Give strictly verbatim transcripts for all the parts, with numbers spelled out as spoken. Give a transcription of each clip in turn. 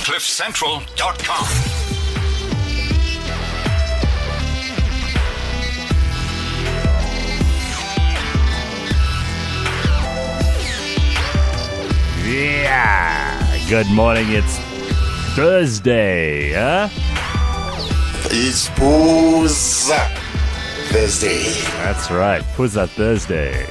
cliff central dot com. Yeah. Good morning. It's Thursday, huh? It's Pooza Thursday. That's right. Pooza Thursday.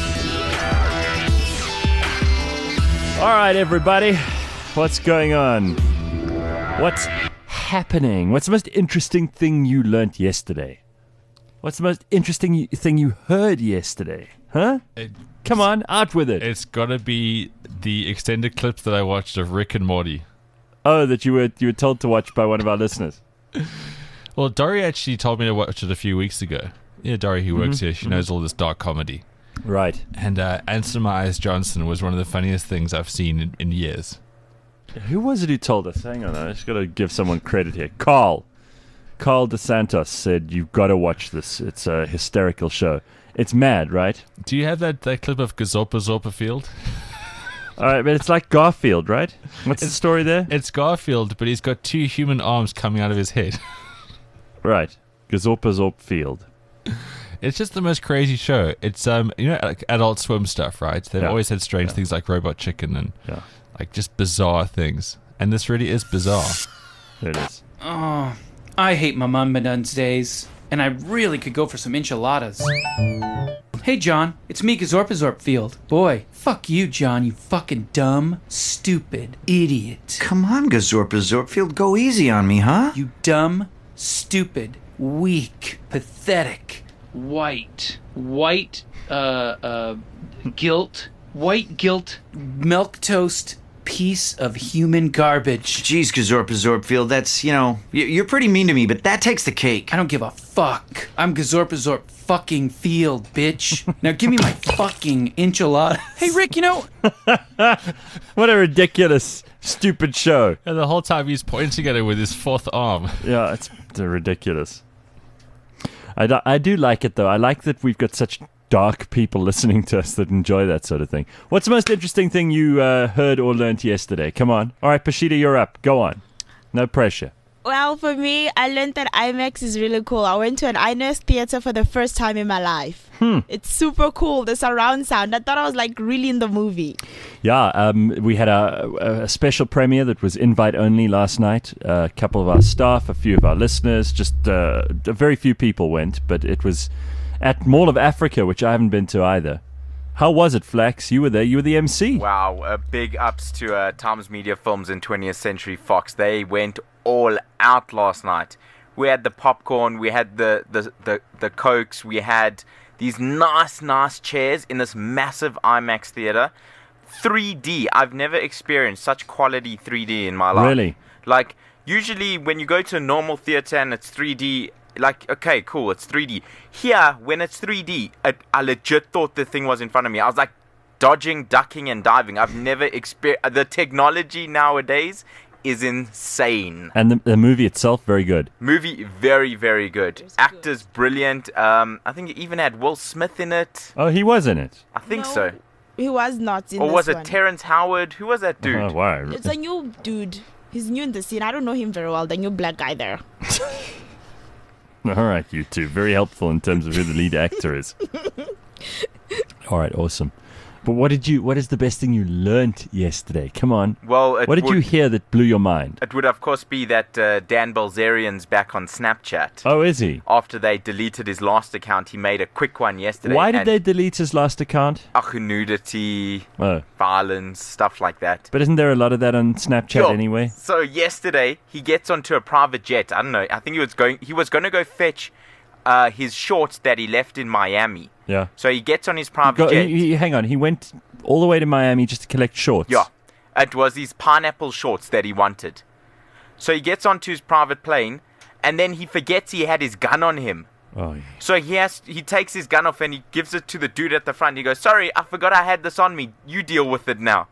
All right, everybody. What's going on? What's happening? What's the most interesting thing you learnt yesterday? What's the most interesting thing you heard yesterday? Huh? It, Come on, out with it. It's got to be the extended clips that I watched of Rick and Morty. Oh, that you were you were told to watch by one of our listeners. Well, Dory actually told me to watch it a few weeks ago. Yeah, Dory, who works Mm-hmm. here, she knows all this dark comedy. Right. And uh, Ansel Myers Johnson was one of the funniest things I've seen in, in years. Who was it who told us? Hang on, I just got to give someone credit here. Carl. Carl DeSantos said, you've got to watch this. It's a hysterical show. It's mad, right? Do you have that, that clip of Gazorpa Zorpa Field? All right, but it's like Garfield, right? What's the story there? It's Garfield, but he's got two human arms coming out of his head. Right. Gazorpa Zorp Field. It's just the most crazy show. It's, um, you know, like Adult Swim stuff, right? They've Yeah. always had strange Yeah. things like Robot Chicken and Yeah, like just bizarre things. And this really is bizarre. there it is. Oh, I hate my mum days, and I really could go for some enchiladas. Hey, John, it's me, Gazorpazorp Field. Boy, fuck you, John, you fucking dumb, stupid idiot. Come on, Gazorpa Zorpfield, go easy on me, huh? You dumb, stupid, weak, pathetic, white, white, uh, uh, guilt, white guilt, milquetoast piece of human garbage. Jeez, Gazorpa Zorpfield, that's, you know, y- you're pretty mean to me, but that takes the cake. I don't give a fuck. I'm Gazorpazorp fucking Field, bitch. Now give me my fucking enchilada. Hey, Rick, you know, What a ridiculous, stupid show. And the whole time he's pointing at it with his fourth arm. Yeah, it's, it's ridiculous. I do, I do like it, though. I like that we've got such dark people listening to us that enjoy that sort of thing. What's the most interesting thing you uh, heard or learnt yesterday? Come on. All right, Pashida, you're up. Go on. No pressure. Well, for me, I learned that IMAX is really cool. I went to an IMAX theater for the first time in my life. Hmm. It's super cool, the surround sound. I thought I was like really in the movie. Yeah, um, we had a, a special premiere that was invite only last night. A couple of our staff, a few of our listeners, just uh, a very few people went, but it was at Mall of Africa, which I haven't been to either. How was it, Flax? You were there. You were the M C. Wow, uh, big ups to uh, Times Media Films and twentieth Century Fox. They went all out last night. We had the popcorn, we had the, the, the, the Cokes, we had these nice, nice chairs in this massive IMAX theater. three D. I've never experienced such quality three D in my life. Really? Like, usually when you go to a normal theater and it's three D, like, okay, cool, it's three D. Here, when it's three D, I, I legit thought the thing was in front of me. I was like dodging, ducking, and diving. I've never experienced... The technology nowadays is insane. And the, the movie itself, very good. Movie, very, very good. Actors, brilliant. Um, I think it even had Will Smith in it. Oh, he was in it. I think No, so. He was not in Or this was it one. Terrence Howard? Who was that dude? Oh, wow. It's a new dude. He's new in the scene. I don't know him very well. The new black guy there. All right, you two. Very helpful in terms of who the lead actor is. All right, awesome. But what did you? What is the best thing you learnt yesterday? Come on. Well, it What did would, you hear that blew your mind? It would, of course, be that uh, Dan Bilzerian's back on Snapchat. Oh, is he? After they deleted his last account, he made a quick one yesterday. Why did and they delete his last account? ugh, nudity, Oh, violence, stuff like that. but isn't there a lot of that on Snapchat Yo, anyway? So yesterday he gets onto a private jet. I don't know. I think he was going. He was going to go fetch uh, his shorts that he left in Miami. Yeah. So he gets on his private Go, jet. he, he- hang on. He went all the way to Miami just to collect shorts. Yeah, it was these pineapple shorts that he wanted. So he gets onto his private plane, and then he forgets he had his gun on him. Oh, yeah. So he has he takes his gun off and he gives it to the dude at the front. He goes, "Sorry, I forgot I had this on me. You deal with it now."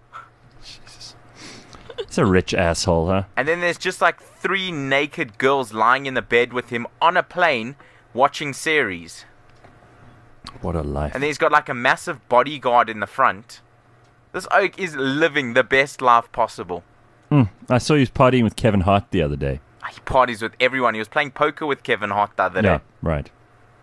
It's a rich asshole, huh? And then there's just like three naked girls lying in the bed with him on a plane watching series. What a life. And then he's got like a massive bodyguard in the front. This oak is living the best life possible. Mm. I saw you partying with Kevin Hart the other day. He parties with everyone. He was playing poker with Kevin Hart the other Yeah, day. right.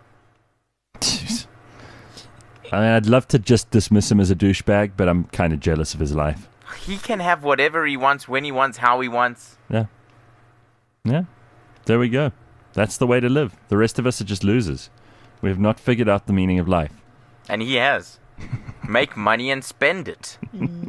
Jeez. I mean, I'd love to just dismiss him as a douchebag, but I'm kind of jealous of his life. He can have whatever he wants, when he wants, how he wants. Yeah. Yeah. There we go. That's the way to live. The rest of us are just losers. We have not figured out the meaning of life. And he has. Make money and spend it.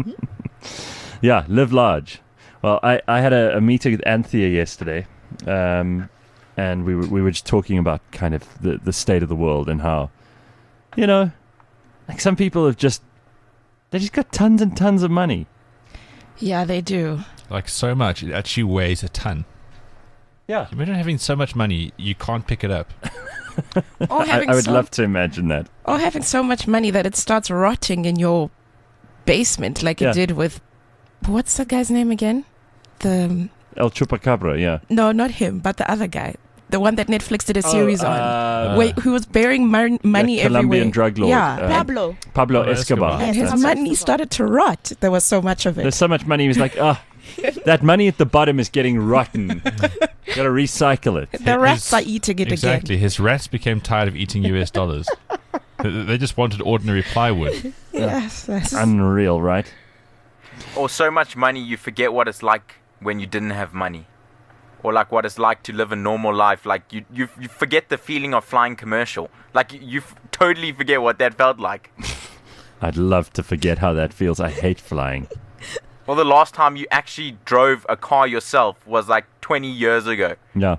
Yeah, live large. Well, I, I had a, a meeting with Anthea yesterday, um, and we were, we were just talking about kind of the, the state of the world and how, you know, like some people have just, they just got tons and tons of money. Yeah, they do. Like so much, it actually weighs a ton. Yeah. Imagine having so much money, you can't pick it up. Or I, having I would so, love to imagine that. or having so much money that it starts rotting in your basement, like Yeah. it did with, what's the guy's name again? The El Chupacabra, yeah. no, not him, but the other guy, the one that Netflix did a series on. uh, Wait, who was bearing mon- money the Colombian everywhere. drug lord. Yeah, uh, Pablo. Pablo Pablo Escobar. Escobar. and his Pablo money Escobar. started to rot. There was so much of There's it. so much money, he was like, ah, that money at the bottom is getting rotten. Got to recycle it. The rats His- are eating it Exactly. again. His rats became tired of eating U S dollars. They they just wanted ordinary plywood. Yes, that's- Unreal, right? Or so much money you forget what it's like when you didn't have money. Or like what it's like to live a normal life. Like you, you, you forget the feeling of flying commercial. Like you, you f- totally forget what that felt like. I'd love to forget how that feels. I hate flying. Well, the last time you actually drove a car yourself was like twenty years ago. Yeah.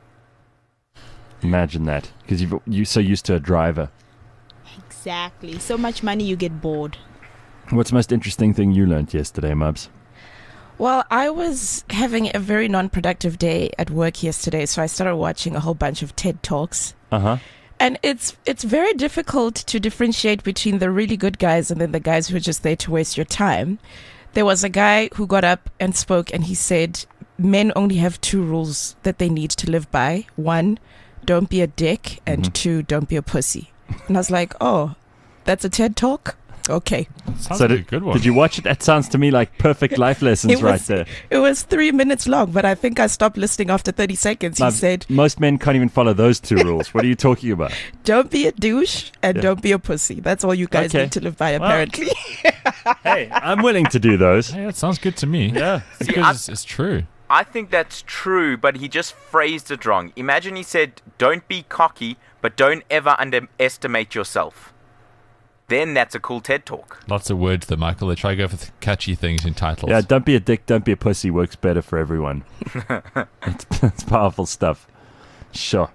Imagine that. Because you're you so used to a driver. Exactly. So much money you get bored. What's the most interesting thing you learned yesterday, Mubs? Well, I was having a very non-productive day at work yesterday, so I started watching a whole bunch of TED Talks. Uh-huh. And it's it's very difficult to differentiate between the really good guys and then the guys who are just there to waste your time. There was a guy who got up and spoke, and he said men only have two rules that they need to live by. One, don't be a dick, and Mhm. two, don't be a pussy. And I was like, oh, that's a TED Talk? Okay. Sounds So like a did, good one. did you watch it? That sounds to me like perfect life lessons It right was- there. It was three minutes long, but I think I stopped listening after thirty seconds. He Now, said, most men can't even follow those two rules. What are you talking about? don't be a douche and Yeah. don't be a pussy. That's all you guys Okay. need to live by, Well- apparently. Hey, I'm willing to do those. Hey, that sounds good to me. Yeah. See, Because I- it's, it's true. I think that's true, but he just phrased it wrong. Imagine he said, don't be cocky, but don't ever underestimate yourself. Then that's a cool TED Talk. Lots of words there, Michael. They try to go for th- catchy things in titles. Yeah, don't be a dick, don't be a pussy works better for everyone. it's, it's powerful stuff. Sure.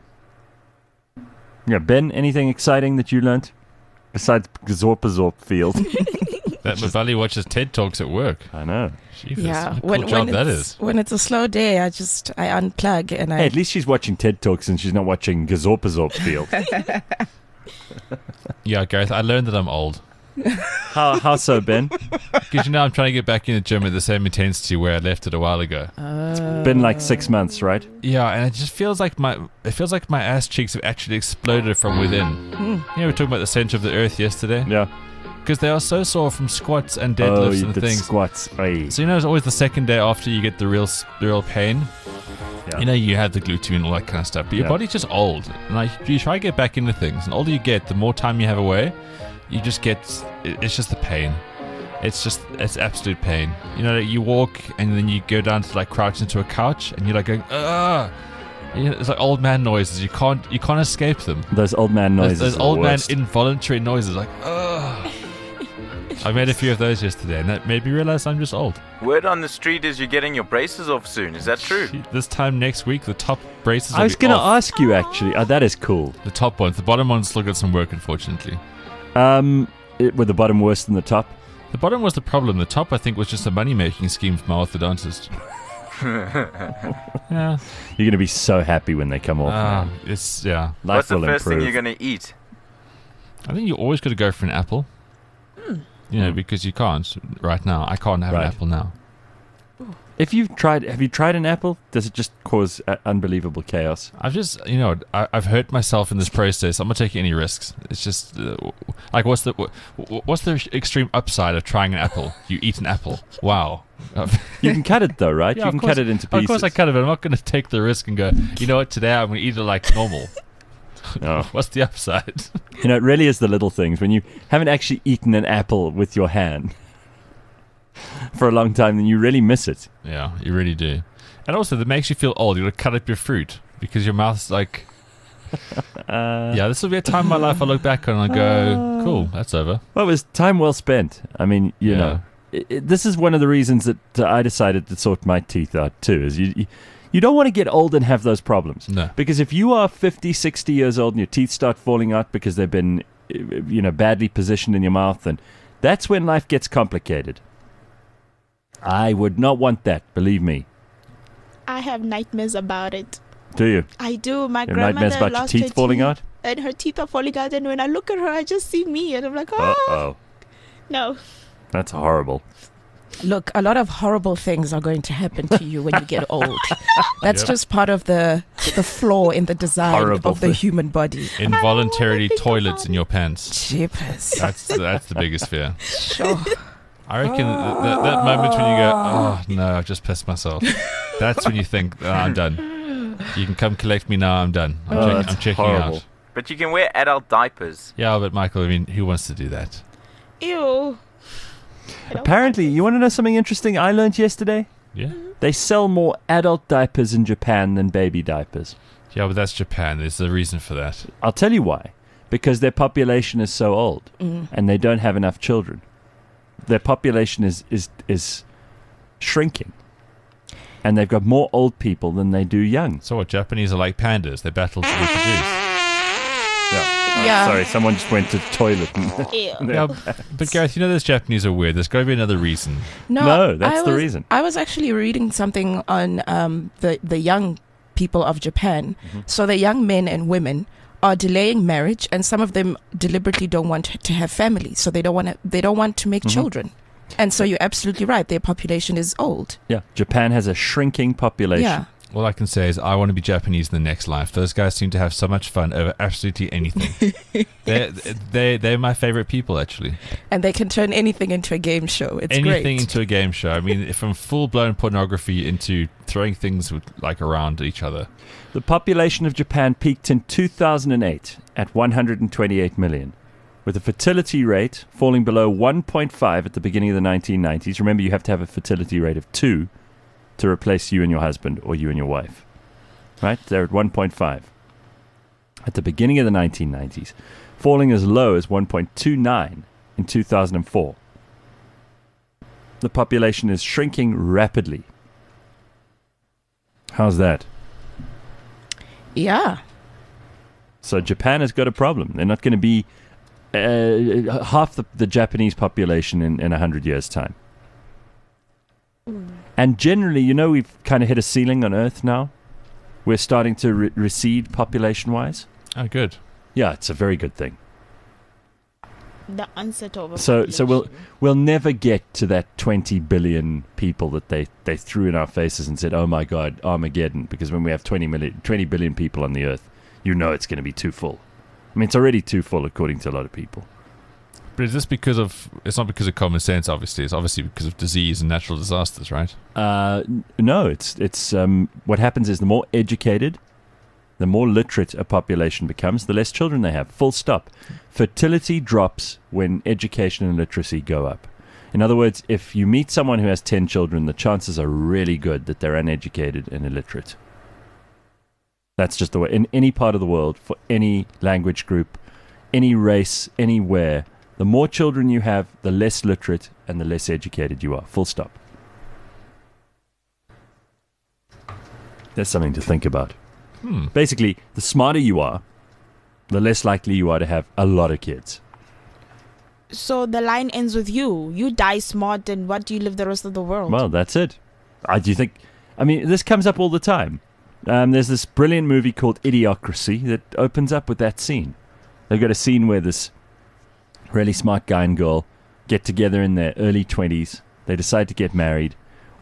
Yeah, Ben, anything exciting that you learnt? Besides Zorpazorp Field. That Mavali watches TED Talks at work. I know. Jeepers, Yeah, what a cool when, job when that it's is. when it's a slow day, I just I unplug and I Hey, at least she's watching TED Talks and she's not watching Gazorpazorp Field. Yeah, Gareth, I learned that I'm old. how, how so, Ben? Because you know I'm trying to get back in the gym at the same intensity where I left it a while ago. It's been like six months, right? Yeah, and it just feels like my it feels like my ass cheeks have actually exploded from within. You know, we were talking about the center of the earth yesterday. Yeah. Because they are so sore from squats and Oh, deadlifts you and did things. squats. Aye. So you know, it's always the second day after you get the real, s- the real pain. Yeah. You know, you have the gluteum and all that kind of stuff, but your Yeah. body's just old. And like, you try to get back into things, and the older you get, the more time you have away, you just get. it- It's just the pain. It's just, it's absolute pain. You know, you walk and then you go down to like crouch into a couch, and you're like going, ugh. You know, it's like old man noises. You can't, you can't escape them. Those old man noises. Those, those are the old man worst. involuntary noises, like, ugh. I made a few of those yesterday, and that made me realize I'm just old. Word on the street is you're getting your braces off soon. Is that true? This time next week, the top braces. I was going going to ask you, actually. Oh, that is cool. The top ones. The bottom ones still got some work, unfortunately. Um, it, were the bottom worse than the top? The bottom was the problem. The top, I think, was just a money-making scheme for my orthodontist. Yeah. You're going to be so happy when they come off. Ah, man. it's, yeah. Life What's the will first improve. thing you're going to eat? I think you always got to go for an apple. You know, because you can't right now. I can't have Right. an apple now. If you've tried, have you tried an apple? Does it just cause uh, unbelievable chaos? I've just, you know, I, I've hurt myself in this process. I'm not taking any risks. It's just uh, like, what's the what's the extreme upside of trying an apple? You eat an apple. Wow. You can cut it though, right? Yeah, you of can course- cut it into pieces. Of course I cut it, but I'm not going to take the risk and go, you know what, today I'm going to eat it like normal. No. What's the upside? You know, it really is the little things. When you haven't actually eaten an apple with your hand for a long time, then you really miss it. Yeah, you really do. And also, that makes you feel old. You got to cut up your fruit because your mouth's like, Uh, yeah, this will be a time in my life I look back on and I go, cool, that's over. Well, it was time well spent. I mean, you Yeah. know, it, it, this is one of the reasons that uh, I decided to sort my teeth out too. Is you, you you don't want to get old and have those problems. No. Because if you are fifty, sixty years old and your teeth start falling out because they've been, uh, you know, badly positioned in your mouth, and that's when life gets complicated. I would not want that. Believe me. I have nightmares about it. Do you? I do. My You have grandmother nightmares about your lost teeth her falling teeth, out? and her teeth are falling out. And when I look at her, I just see me, and I'm like, Uh oh oh. no. That's horrible. Look, a lot of horrible things are going to happen to you when you get old. That's Yep. just part of the the flaw in the design Horrible of the thing. human body. Involuntarily think toilets about in your pants. Jeepers. That's that's the biggest fear. Sure. I reckon that, that, that moment when you go, oh no, I've just pissed myself. That's when you think, oh, I'm done. You can come collect me now. I'm done. I'm, Oh, check- that's I'm checking horrible. out. But you can wear adult diapers. Yeah, but Michael, I mean, who wants to do that? Ew. I don't Apparently, like you want to know something interesting I learned yesterday? Yeah, They sell more adult diapers in Japan than baby diapers. yeah, but that's Japan. There's a reason for that. I'll tell you why. Because their population is so old and they don't have enough children. Their population is, is, is shrinking. And they've got more old people than they do young. So what? Japanese are like pandas. They battle to reproduce. Yeah. Yeah. Sorry, someone just went to the toilet. And Ew. Yeah, but Gareth, you know those Japanese are weird. There's got to be another reason. No, No, that's I the was- reason. I was actually reading something on um, the the young people of Japan. Mm-hmm. So the young men and women are delaying marriage, and some of them deliberately don't want to have families. So they don't want to. They don't want to make Mhm. children. And so you're absolutely right. Their population is old. yeah, Japan has a shrinking population. Yeah. All I can say is I want to be Japanese in the next life. Those guys seem to have so much fun over absolutely anything. they're, they they're my favorite people, actually. And they can turn anything into a game show. It's anything great. into a game show. I mean, from full-blown pornography into throwing things with, like around each other. The population of Japan peaked in two thousand eight at one hundred twenty-eight million, with a fertility rate falling below one point five at the beginning of the nineteen nineties. Remember, you have to have a fertility rate of two to replace you and your husband or you and your wife. Right? They're at one point five. At the beginning of the nineteen nineties, falling as low as one point two nine in two thousand four. The population is shrinking rapidly. How's that? Yeah. So Japan has got a problem. They're not going to be uh, half the, the Japanese population in, in one hundred years' time. And generally, you know, we've kind of hit a ceiling on Earth now. We're starting to re- recede population-wise. Oh, good. Yeah, it's a very good thing. The onset of So, so we'll population. we'll never get to that twenty billion people that they, they threw in our faces and said, "Oh my God, Armageddon!" Because when we have twenty million, twenty billion people on the Earth, you know it's going to be too full. I mean, it's already too full according to a lot of people. But is this because of... It's not because of common sense, obviously. It's obviously because of disease and natural disasters, right? Uh, n- no, it's it's um, what happens is the more educated, the more literate a population becomes, the less children they have. Full stop. Fertility drops when education and literacy go up. In other words, if you meet someone who has ten children, the chances are really good that they're uneducated and illiterate. That's just the way. In any part of the world, for any language group, any race, anywhere, the more children you have, the less literate and the less educated you are. Full stop. There's something to think about. Hmm. Basically, the smarter you are, the less likely you are to have a lot of kids. So the line ends with you. You die smart, and what do you live the rest of the world? Well, that's it. I do you think. I mean, this comes up all the time. Um, there's this brilliant movie called Idiocracy that opens up with that scene. They've got a scene where this really smart guy and girl get together in their early twenties. They decide to get married.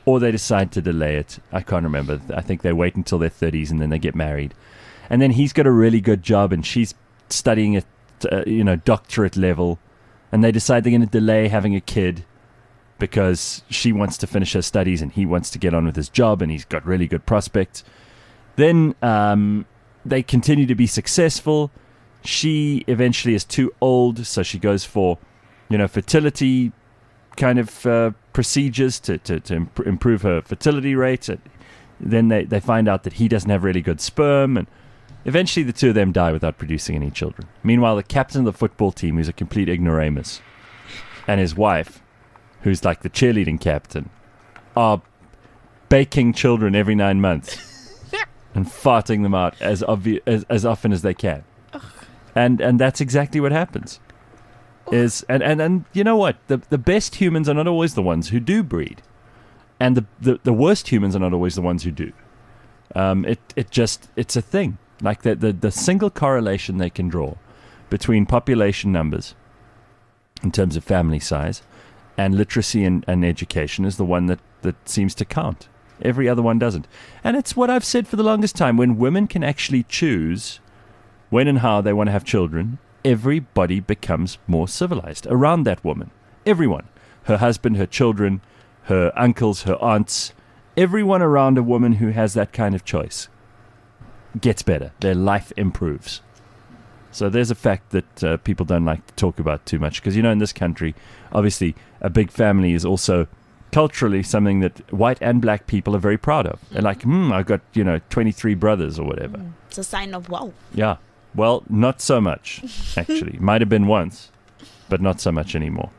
or they decide to delay it. I can't remember. I think they wait until their thirties and then they get married. And then he's got a really good job and she's studying at, uh, you know, doctorate level. And they decide they're going to delay having a kid because she wants to finish her studies and he wants to get on with his job and he's got really good prospects. Then um, they continue to be successful. She eventually is too old, so she goes for, you know, fertility kind of uh, procedures to, to, to imp- improve her fertility rate. Then they, they find out that he doesn't have really good sperm, and eventually the two of them die without producing any children. Meanwhile, the captain of the football team, who's a complete ignoramus, and his wife, who's like the cheerleading captain, are baking children every nine months and farting them out as, obvi- as as often as they can. And and that's exactly what happens. Is and, and, and you know what? The the best humans are not always the ones who do breed. And the, the, the worst humans are not always the ones who do. Um, it it just it's a thing. Like the, the the single correlation they can draw between population numbers in terms of family size and literacy and, and education is the one that, that seems to count. Every other one doesn't. And it's what I've said for the longest time. When women can actually choose when and how they want to have children, everybody becomes more civilized around that woman. Everyone. Her husband, her children, her uncles, her aunts. Everyone around a woman who has that kind of choice gets better. Their life improves. So there's a fact that uh, people don't like to talk about too much. Because, you know, in this country, obviously, a big family is also culturally something that white and black people are very proud of. They're like, hmm, I've got, you know, twenty-three brothers or whatever. It's a sign of wow. Yeah. Well, not so much, actually. Might have been once, but not so much anymore.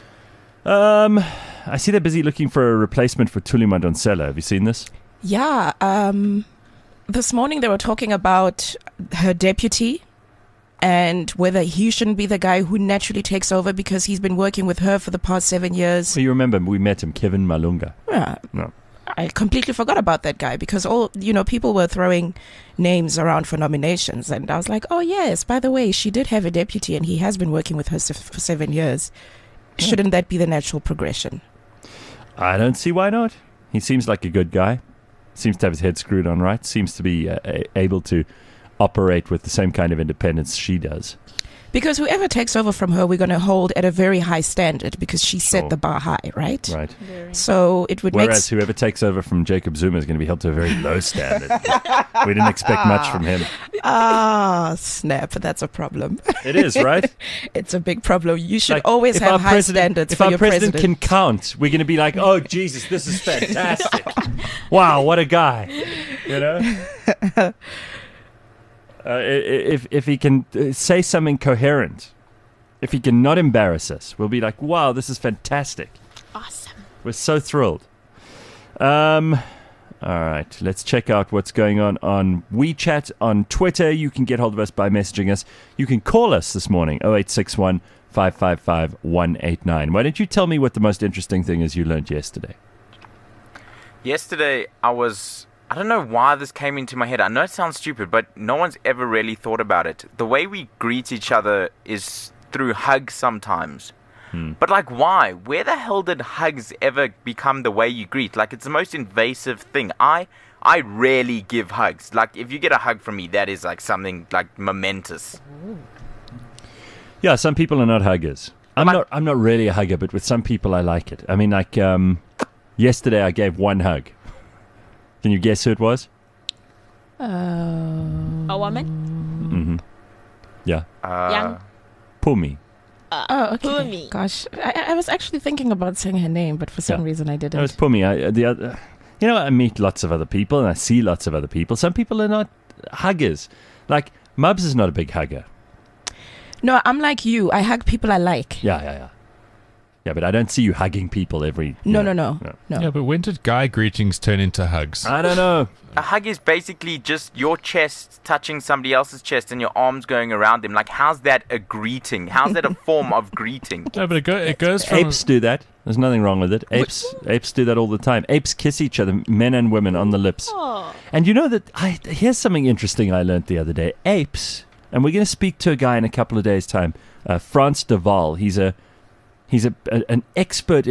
Um, I see they're busy looking for a replacement for Thuli Madonsela. Have you seen this? Yeah. Um, this morning they were talking about her deputy and whether he shouldn't be the guy who naturally takes over because he's been working with her for the past seven years. So you remember we met him, Kevin Malunga. Yeah. No. I completely forgot about that guy because all, you know, people were throwing names around for nominations. And I was like, oh, yes, by the way, she did have a deputy and he has been working with her se- for seven years. Shouldn't that be the natural progression? I don't see why not. He seems like a good guy. Seems to have his head screwed on right. Seems to be uh, able to operate with the same kind of independence she does. Because whoever takes over from her, we're going to hold at a very high standard because she set Sure. the bar high, right? Right. So it would make... Whereas s- whoever takes over from Jacob Zuma is going to be held to a very low standard. We didn't expect much from him. Ah, snap. That's a problem. It is, right? It's a big problem. You should Like, always if have our high president- standards If for our your president, president. can count, we're going to be like, oh, Jesus, this is fantastic. Wow, what a guy. You know? Uh, i- i- if, if he can uh, say something coherent, if he can not embarrass us, we'll be like, wow, this is fantastic. Awesome. We're so thrilled. Um, all right, let's check out what's going on on WeChat, on Twitter. You can get hold of us by messaging us. You can call us this morning, oh eight six one, five five five, one eight nine. Why don't you tell me what the most interesting thing is you learned yesterday? Yesterday, I was... I don't know why this came into my head. I know it sounds stupid, but no one's ever really thought about it. The way we greet each other is through hugs sometimes. Hmm. But, like, why? Where the hell did hugs ever become the way you greet? Like, it's the most invasive thing. I I rarely give hugs. Like, if you get a hug from me, that is, like, something, like, momentous. Yeah, some people are not huggers. I'm Am I- not. I'm not really a hugger, but with some people, I like it. I mean, like um, yesterday, I gave one hug. Can you guess who it was? A woman? Mm-hmm. Yeah, Uh, Young? Pumi. Oh, okay. Pumi. Gosh, I, I was actually thinking about saying her name, but for some Yeah. reason I It didn't. was Pumi. I, the other, you know, I meet lots of other people, and I see lots of other people. Some people are not huggers. Like Mubs is not a big hugger. No, I'm like you. I hug people I like. Yeah, yeah, yeah. Yeah, but I don't see you hugging people every. you No, know, no, no, no. Yeah, but when did guy greetings turn into hugs? I don't know. a hug is basically just your chest touching somebody else's chest and your arms going around them. Like, how's that a greeting? How's that a form of greeting? No, but it, go, it goes from... Apes do that. There's nothing wrong with it. Apes, apes do that all the time. Apes kiss each other, men and women, on the lips. Oh. And you know that I here's something interesting I learned the other day. Apes, and we're going to speak to a guy in a couple of days' time, uh, Frans de Waal. He's a he's a, a an expert in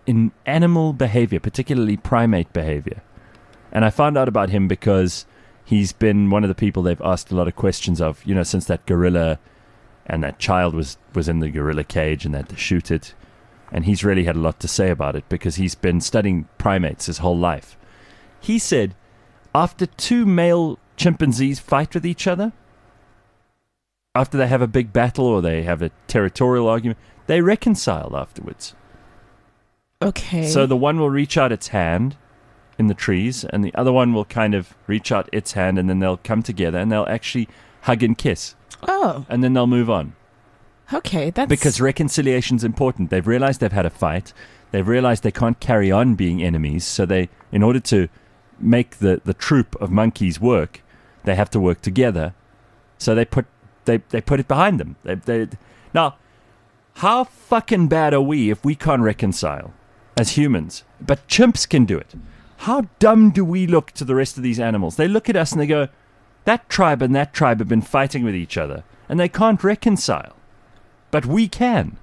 in animal behavior, particularly primate behavior. And I found out about him because he's been one of the people they've asked a lot of questions of, you know, since that gorilla and that child was, was in the gorilla cage and they had to shoot it. And he's really had a lot to say about it because he's been studying primates his whole life. He said, after two male chimpanzees fight with each other, after they have a big battle or they have a territorial argument, they reconcile afterwards. Okay. So the one will reach out its hand in the trees, and the other one will kind of reach out its hand, and then they'll come together, and they'll actually hug and kiss. Oh. And then they'll move on. Okay, that's... Because reconciliation's important. They've realized they've had a fight. They've realized they can't carry on being enemies, so they, in order to make the, the troop of monkeys work, they have to work together. So they put they, they put it behind them. They, they, now, how fucking bad are we if we can't reconcile as humans? But chimps can do it. How dumb do we look to the rest of these animals? They look at us and they go, that tribe and that tribe have been fighting with each other, and they can't reconcile. But we can.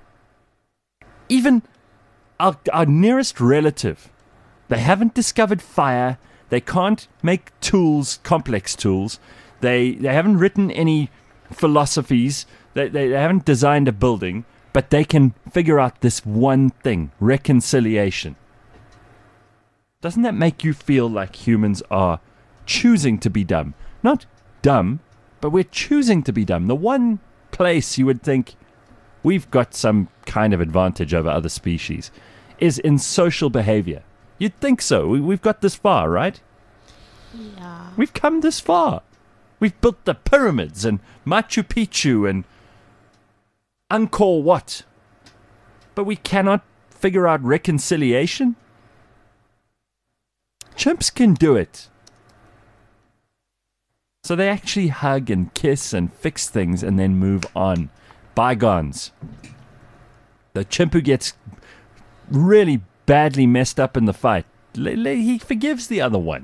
Even our, our nearest relative, they haven't discovered fire. They can't make tools, complex tools. They they haven't written any philosophies. They, they, they haven't designed a building. But they can figure out this one thing, reconciliation. Doesn't that make you feel like humans are choosing to be dumb? Not dumb, but we're choosing to be dumb. The one place you would think we've got some kind of advantage over other species is in social behavior. You'd think so. We, we've got this far, right? Yeah. We've come this far. We've built the pyramids and Machu Picchu and Angkor Wat. But we cannot figure out reconciliation? Chimps can do it. So they actually hug and kiss and fix things and then move on. Bygones. The chimp who gets really badly messed up in the fight, he forgives the other one.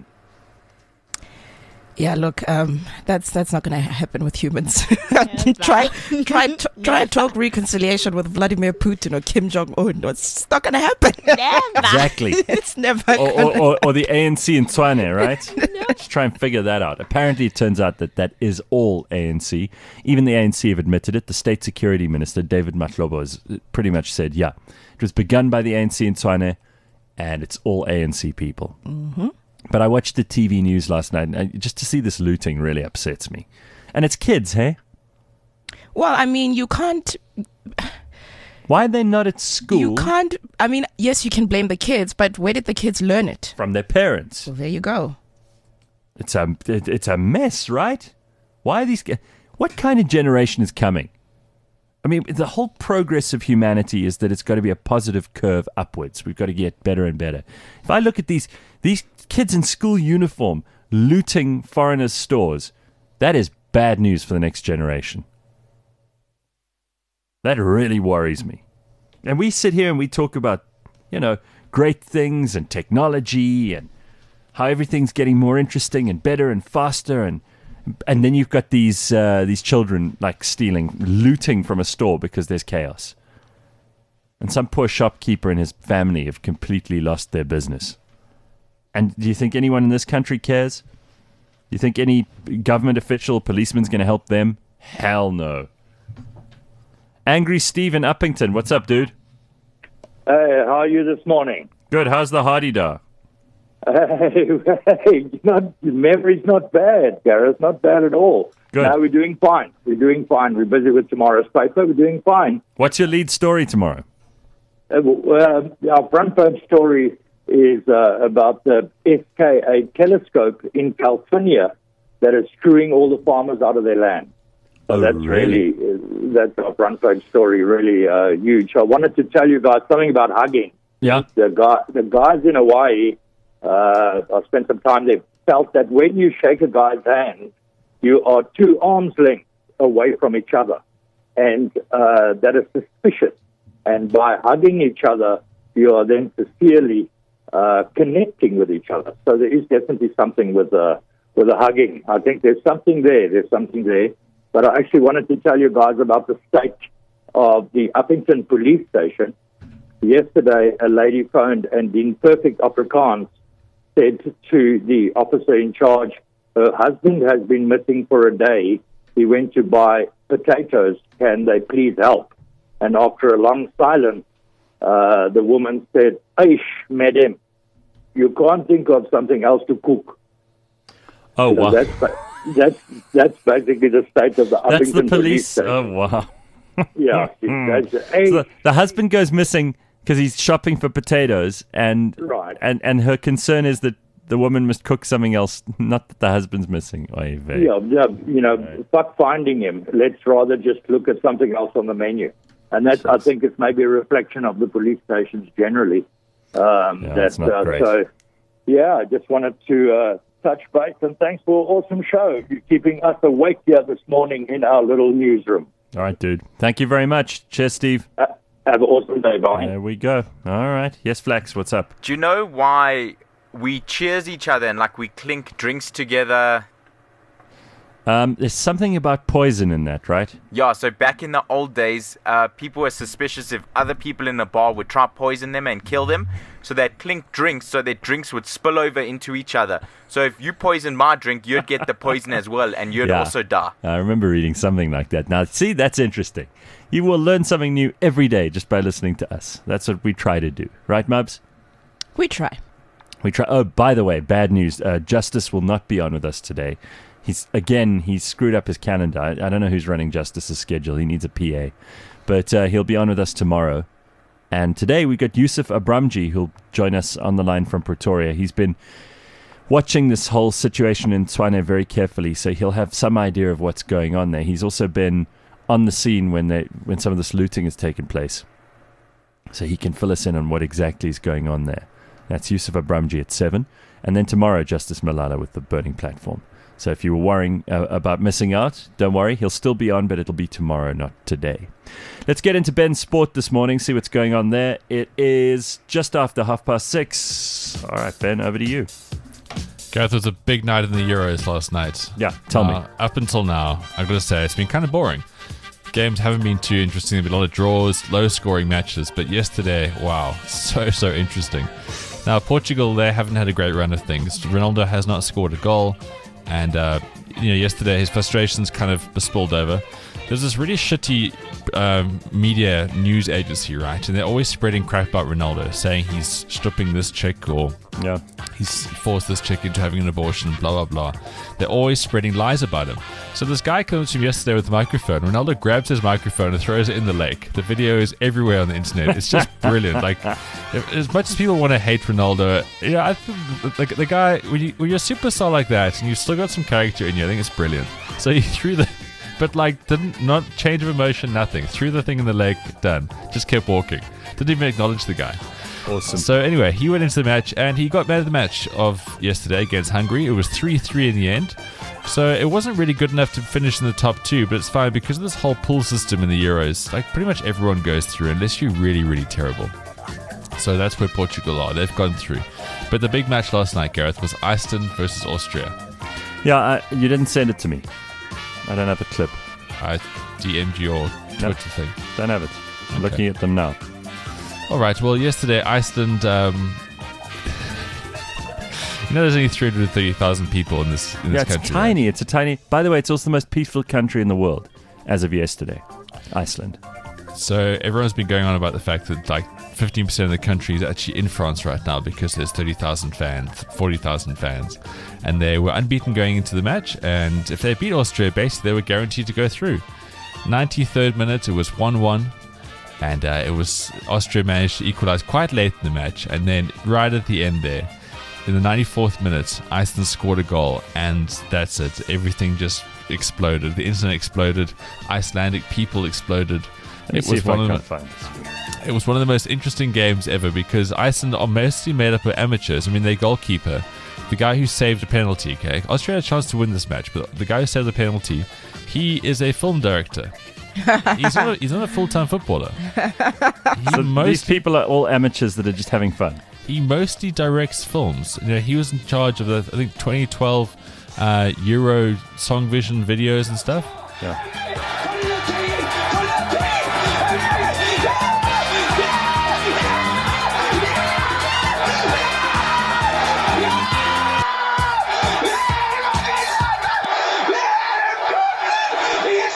Yeah, look, um, that's that's not going to happen with humans. try try t- try and talk reconciliation with Vladimir Putin or Kim Jong Un. It's not going to happen. Never. Exactly. It's never. Or, gonna or, or, or the A N C in Tswane, right? No. Just try and figure that out. Apparently, it turns out that that is all A N C. Even the A N C have admitted it. The State Security Minister, David Matlobo, has pretty much said, yeah, it was begun by the A N C in Tswane, and it's all A N C people. Mm-hmm. But I watched the T V news last night, and just to see this looting really upsets me. And it's kids, hey? Well, I mean, you can't... Why are they not at school? You can't... I mean, yes, you can blame the kids, but where did the kids learn it? From their parents. So there you go. It's a, it, it's a mess, right? Why are these... What kind of generation is coming? I mean, the whole progress of humanity is that it's got to be a positive curve upwards. We've got to get better and better. If I look at these these kids in school uniform looting foreigners' stores, that is bad news for the next generation. That really worries me. And we sit here and we talk about, you know, great things and technology and how everything's getting more interesting and better and faster, and and then you've got these uh, these children like stealing, looting from a store because there's chaos. And some poor shopkeeper and his family have completely lost their business. And do you think anyone in this country cares? Do you think any government official, policeman's going to help them? Hell no. Angry Steve in Uppington, what's up, dude? Hey, how are you this morning? Good. How's the hardy-da? Hey, hey, not, memory's not bad, Gareth. Not bad at all. Good. No, we're doing fine. We're doing fine. We're busy with tomorrow's paper. We're doing fine. What's your lead story tomorrow? Uh, uh, our front page story is uh, about the S K A telescope in California that is screwing all the farmers out of their land. So oh, that's really? really, uh, that's our front page story, really uh, huge. I wanted to tell you guys something about hugging. Yeah. The guy, the guys in Hawaii, uh, I spent some time there, felt that when you shake a guy's hand, you are two arms length away from each other. And uh, that is suspicious. And by hugging each other, you are then sincerely uh, connecting with each other. So there is definitely something with uh, with the hugging. I think there's something there. There's something there. But I actually wanted to tell you guys about the state of the Uppington police station, yesterday a lady phoned and in perfect Afrikaans said to the officer in charge, her husband has been missing for a day. He went to buy potatoes. Can they please help? And after a long silence, uh, the woman said, Aish, madam, you can't think of something else to cook. Oh, so wow. That's, that's, that's basically the state of the That's the Uppington police. station. Oh, wow. Yeah. That's, So the, the husband goes missing because he's shopping for potatoes, and, Right. and and her concern is that the woman must cook something else, not that the husband's missing. Oy vey. Yeah, yeah, you know, fuck finding him. Let's rather just look at something else on the menu. And that's, I think it's maybe a reflection of the police stations generally. Um, Yeah, that, that's not uh, great. So, yeah, I just wanted to uh, touch base, and thanks for an awesome show. You're keeping us awake here this morning in our little newsroom. All right, dude. Thank you very much. Cheers, Steve. Uh, have an awesome day. Bye. There we go. All right. Yes, Flax, what's up? Do you know why we cheers each other and like we clink drinks together? Um, there's something about poison in that, right? Yeah, so back in the old days, uh, people were suspicious if other people in the bar would try poison them and kill them. So they'd clink drinks so their drinks would spill over into each other. So if you poisoned my drink, you'd get the poison as well, and you'd Yeah. also die. I remember reading something like that. Now, see, that's interesting. You will learn something new every day just by listening to us. That's what we try to do. Right, Mubs? We try. We try. Oh, by the way, bad news. Uh, Justice will not be on with us today. He's again. He's screwed up his calendar. I, I don't know who's running Justice's schedule. He needs a P A, but uh, he'll be on with us tomorrow. And today we got Yusuf Abramji, who'll join us on the line from Pretoria. He's been watching this whole situation in Tshwane very carefully, so he'll have some idea of what's going on there. He's also been on the scene when they when some of this looting has taken place, so he can fill us in on what exactly is going on there. That's Yusuf Abramji at seven. And then tomorrow, Justice Malala with the Burning Platform. So if you were worrying uh, about missing out, don't worry. He'll still be on, but it'll be tomorrow, not today. Let's get into Ben's Sport this morning, see what's going on there. It is just after half past six. All right, Ben, over to you. Gareth, it was a big night in the Euros last night. Yeah, tell me. Uh, Up until now, I've got to say, it's been kind of boring. Games haven't been too interesting. There've been a lot of draws, low-scoring matches. But yesterday, wow, so, so interesting. Now, Portugal, they haven't had a great run of things. Ronaldo has not scored a goal. And, uh, you know, yesterday his frustrations kind of spilled over. There's this really shitty um, media news agency, right? And they're always spreading crap about Ronaldo, saying he's stripping this chick or yeah. he's forced this chick into having an abortion, blah, blah, blah. They're always spreading lies about him. So this guy comes to him yesterday with a microphone. Ronaldo grabs his microphone and throws it in the lake. The video is everywhere on the internet. It's just brilliant. Like, as much as people want to hate Ronaldo, yeah, you know, I think like the guy, when, you, when you're a superstar like that and you've still got some character in you, I think it's brilliant. So he threw the... But like, didn't not change of emotion, nothing. Threw the thing in the lake, done. Just kept walking. Didn't even acknowledge the guy. Awesome. So anyway, he went into the match and he got man of the match of yesterday against Hungary. It was three three in the end. So it wasn't really good enough to finish in the top two, but it's fine because of this whole pool system in the Euros. Like pretty much everyone goes through unless you're really, really terrible. So that's where Portugal are. They've gone through. But the big match last night, Gareth, was Iceland versus Austria. Yeah, I, you didn't send it to me. I don't have a clip. I D M'd your Twitter Nope. thing. Don't have it. I'm Okay. looking at them now. All right. Well, yesterday Iceland. Um, you know, there's only three hundred thirty thousand people in this in Yeah, this it's country. tiny. It's a tiny... By the way, it's also the most peaceful country in the world as of yesterday. Iceland. Right? So everyone's been going on about the fact that like fifteen percent of the country is actually in France right now because there's thirty thousand fans, forty thousand fans, and they were unbeaten going into the match. And if they beat Austria, basically they were guaranteed to go through. ninety-third minute, it was one one. And uh, it was Austria managed to equalize quite late in the match, and then right at the end there, in the ninety-fourth minute, Iceland scored a goal, and that's it. Everything just exploded. The internet exploded. Icelandic people exploded. Let me It see was if one I of can the, find this. it was one of the most interesting games ever because Iceland are mostly made up of amateurs. I mean, their goalkeeper, the guy who saved a penalty. Okay, Austria had a chance to win this match, but the guy who saved the penalty, he is a film director. he's not a, he's not a full-time footballer. He, So most, these people are all amateurs that are just having fun. he mostly directs films. You know, he was in charge of the I think twenty twelve uh, Euro Song Vision videos and stuff. Yeah.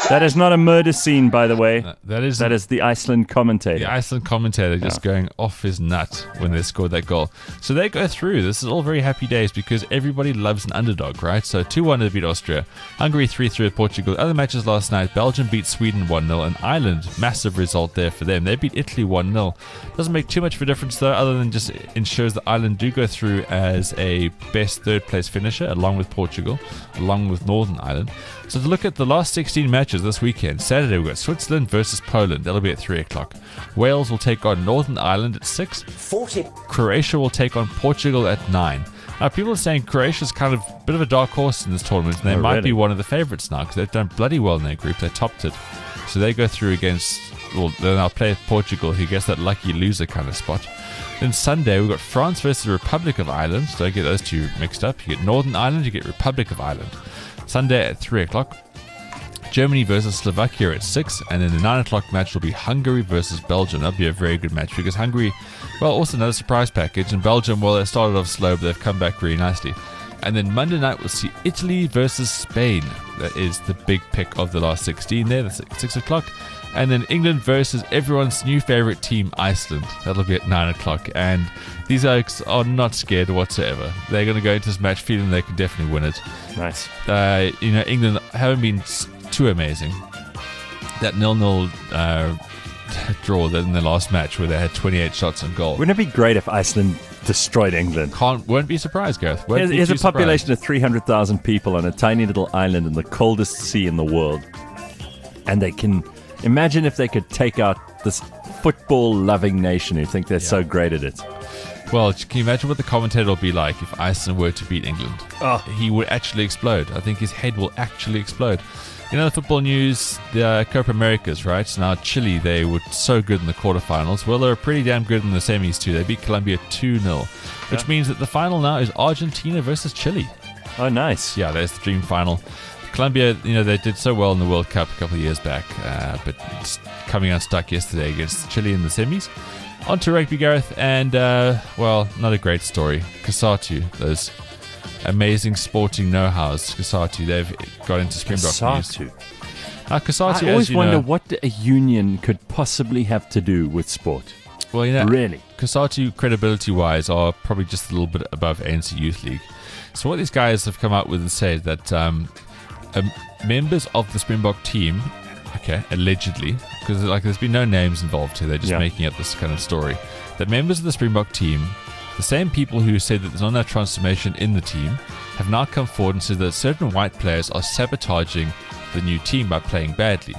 That is not a murder scene, by the way. Uh, that is that is the Iceland commentator. The Iceland commentator just Yeah. going off his nut when they scored that goal. So they go through. This is all very happy days because everybody loves an underdog, right? So two one to beat Austria. Hungary three three with Portugal. Other matches last night, Belgium beat Sweden one nil. And Ireland, massive result there for them. They beat Italy one nil. Doesn't make too much of a difference, though, other than just ensures that Ireland do go through as a best third place finisher, along with Portugal, along with Northern Ireland. So to look at the last sixteen matches this weekend, Saturday we've got Switzerland versus Poland. That'll be at three o'clock. Wales will take on Northern Ireland at six. forty. Croatia will take on Portugal at nine. Now, people are saying Croatia's kind of a bit of a dark horse in this tournament, and they Oh, might really? be one of the favourites now because they've done bloody well in their group. They topped it. So they go through against, well, then they'll play Portugal, who gets that lucky loser kind of spot. Then Sunday, we've got France versus the Republic of Ireland. So don't get those two mixed up. You get Northern Ireland, you get Republic of Ireland. Sunday at three o'clock. Germany versus Slovakia at six, and then the nine o'clock match will be Hungary versus Belgium. That'll be a very good match because Hungary, well, also another surprise package, and Belgium, well, they started off slow, but they've come back really nicely. And then Monday night we'll see Italy versus Spain. That is the big pick of the last sixteen there. That's at six o'clock. And then England versus everyone's new favourite team, Iceland. That'll be at nine o'clock. And these Oaks are not scared whatsoever. They're going to go into this match feeling they can definitely win it. Nice. Uh, you know, England haven't been too amazing. That nil-nil uh, draw in the last match where they had twenty-eight shots on goal. Wouldn't it be great if Iceland destroyed England? Can't, won't be surprised, Gareth. Won't Here's, be here's a too surprised. population of three hundred thousand people on a tiny little island in the coldest sea in the world. And they can... Imagine if they could take out this football-loving nation who think they're so great at it. Well, can you imagine what the commentator will be like if Iceland were to beat England? Oh. He would actually explode. I think his head will actually explode. You know, the football news, the uh, Copa Americas, right? Now, Chile, they were so good in the quarterfinals. Well, they're pretty damn good in the semis, too. They beat Colombia two nil, which Yeah. means that the final now is Argentina versus Chile. Oh, nice. Yeah, there's the dream final. Colombia, you know, they did so well in the World Cup a couple of years back, uh, but it's coming unstuck yesterday against Chile in the semis. On to rugby, Gareth, and, uh, well, not a great story. Kasatu, those amazing sporting know-hows, Kasatu, they've got into Springbok Kasatu. news. Uh, Kasatu, I always as you wonder know, what a union could possibly have to do with sport. well, you know, Really? Kasatu, credibility-wise, are probably just a little bit above A N C Youth League. So what these guys have come out with and said that um, um, members of the Springbok team, okay, allegedly, because like there's been no names involved here, they're just Yeah. making up this kind of story, that members of the Springbok team, the same people who said that there's not enough transformation in the team, have now come forward and said that certain white players are sabotaging the new team by playing badly.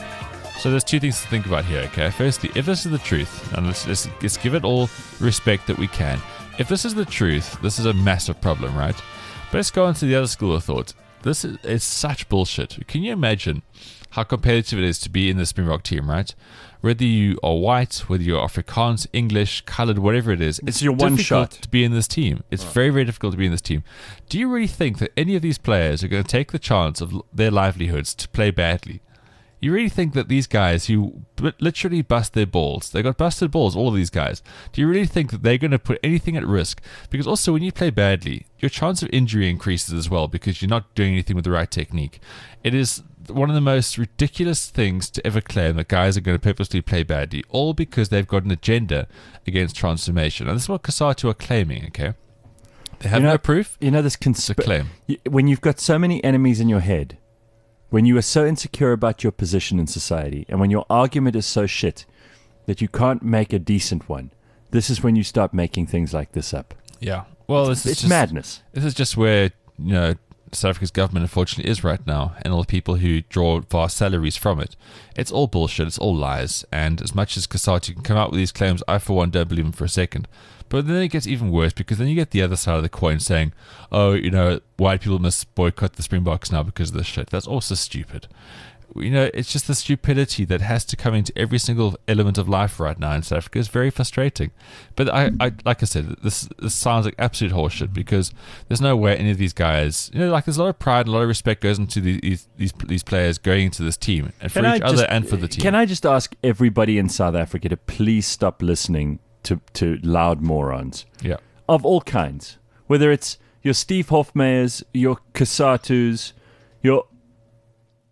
So there's two things to think about here, okay? Firstly, if this is the truth, and let's, let's, let's give it all respect that we can. If this is the truth, this is a massive problem, right? But let's go on to the other school of thought. This is, is such bullshit. Can you imagine how competitive it is to be in the Springbok team, right? Whether you are white, whether you're Afrikaans, English, coloured, whatever it is, It's your one difficult shot. to be in this team. It's very, very difficult to be in this team. Do you really think that any of these players are going to take the chance of l- their livelihoods to play badly? You really think that these guys who b- literally bust their balls, they got busted balls, all of these guys, do you really think that they're going to put anything at risk? Because also when you play badly, your chance of injury increases as well because you're not doing anything with the right technique. It is one of the most ridiculous things to ever claim that guys are going to purposely play badly, all because they've got an agenda against transformation. And this is what Kasatu are claiming, okay? They have You know- no proof. You know, this It's a consp- claim. y- when you've got so many enemies in your head, when you are so insecure about your position in society, and when your argument is so shit that you can't make a decent one, this is when you start making things like this up. Yeah. Well, this is It's just, madness. This is just where, you know, South Africa's government unfortunately is right now, and all the people who draw vast salaries from it. It's all bullshit. It's all lies. And as much as Kasatu can come out with these claims, I for one don't believe him for a second. But then it gets even worse because then you get the other side of the coin saying, oh, you know, white people must boycott the Springboks now because of this shit. That's also stupid. You know, it's just the stupidity that has to come into every single element of life right now in South Africa. It's very frustrating. But I, I like I said, this this sounds like absolute horseshit because there's no way any of these guys, you know, like there's a lot of pride and a lot of respect goes into these these these players going into this team and for Can I each other just- and for the team. Can I just ask everybody in South Africa to please stop listening to, to loud morons Yeah. of all kinds? Whether it's your Steve Hofmeyers, your Kasatus, your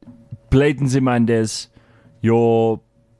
Bladen Zimandes, your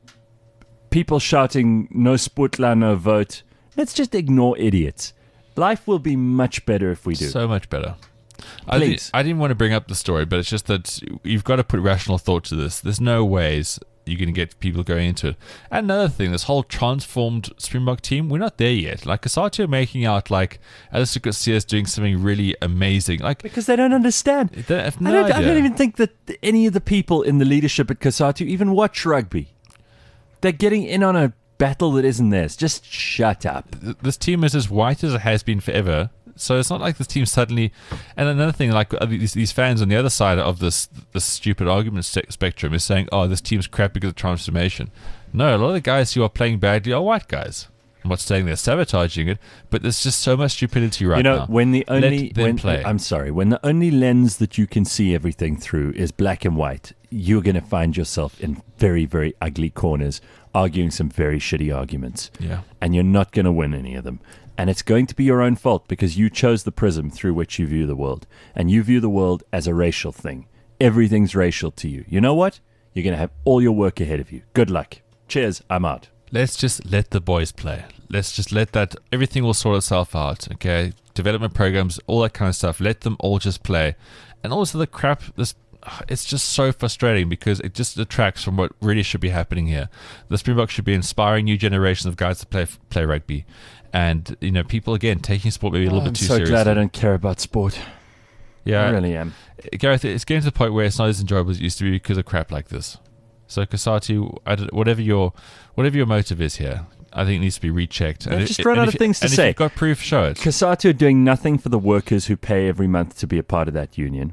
people shouting no Sputla, no vote. Let's just ignore idiots. Life will be much better if we do. So much better. I, Please. didn't, I didn't want to bring up the story, but it's just that you've got to put rational thought to this. There's no ways you're going to get people going into it. And another thing, this whole transformed Springbok team, we're not there yet. Like, Kasatu are making out like Alistair Garcia is doing something really amazing. Like, because they don't understand. They have no I, don't, I idea. don't even think that any of the people in the leadership at Kasatu even watch rugby. They're getting in on a battle that isn't theirs. Just shut up. This team is as white as it has been forever. So it's not like this team suddenly. And another thing, like these, these fans on the other side of this this stupid argument spectrum is saying, "Oh, this team's crap because of transformation." No, a lot of the guys who are playing badly are white guys. I'm not saying they're sabotaging it, but there's just so much stupidity right you know, now. when the only Let them when, play. I'm sorry, when the only lens that you can see everything through is black and white, you're going to find yourself in very, very ugly corners, arguing some very shitty arguments. Yeah. And you're not going to win any of them. And it's going to be your own fault because you chose the prism through which you view the world. And you view the world as a racial thing. Everything's racial to you. You know what? You're going to have all your work ahead of you. Good luck. Cheers. I'm out. Let's just let the boys play. Let's just let that, everything will sort itself out, okay? Development programs, all that kind of stuff. Let them all just play. And also the crap, this, it's just so frustrating because it just detracts from what really should be happening here. The Springboks should be inspiring new generations of guys to play play rugby. And, you know, people, again, taking sport maybe a little Oh, bit I'm too so seriously. glad I don't care about sport. Yeah, I really am. Gareth, it's getting to the point where it's not as enjoyable as it used to be because of crap like this. So, Kasatu, I don't- whatever your whatever your motive is here, I think it needs to be rechecked. They've if- just run and out if- of things to and say. If you've got proof, show it. Kasatu are doing nothing for the workers who pay every month to be a part of that union.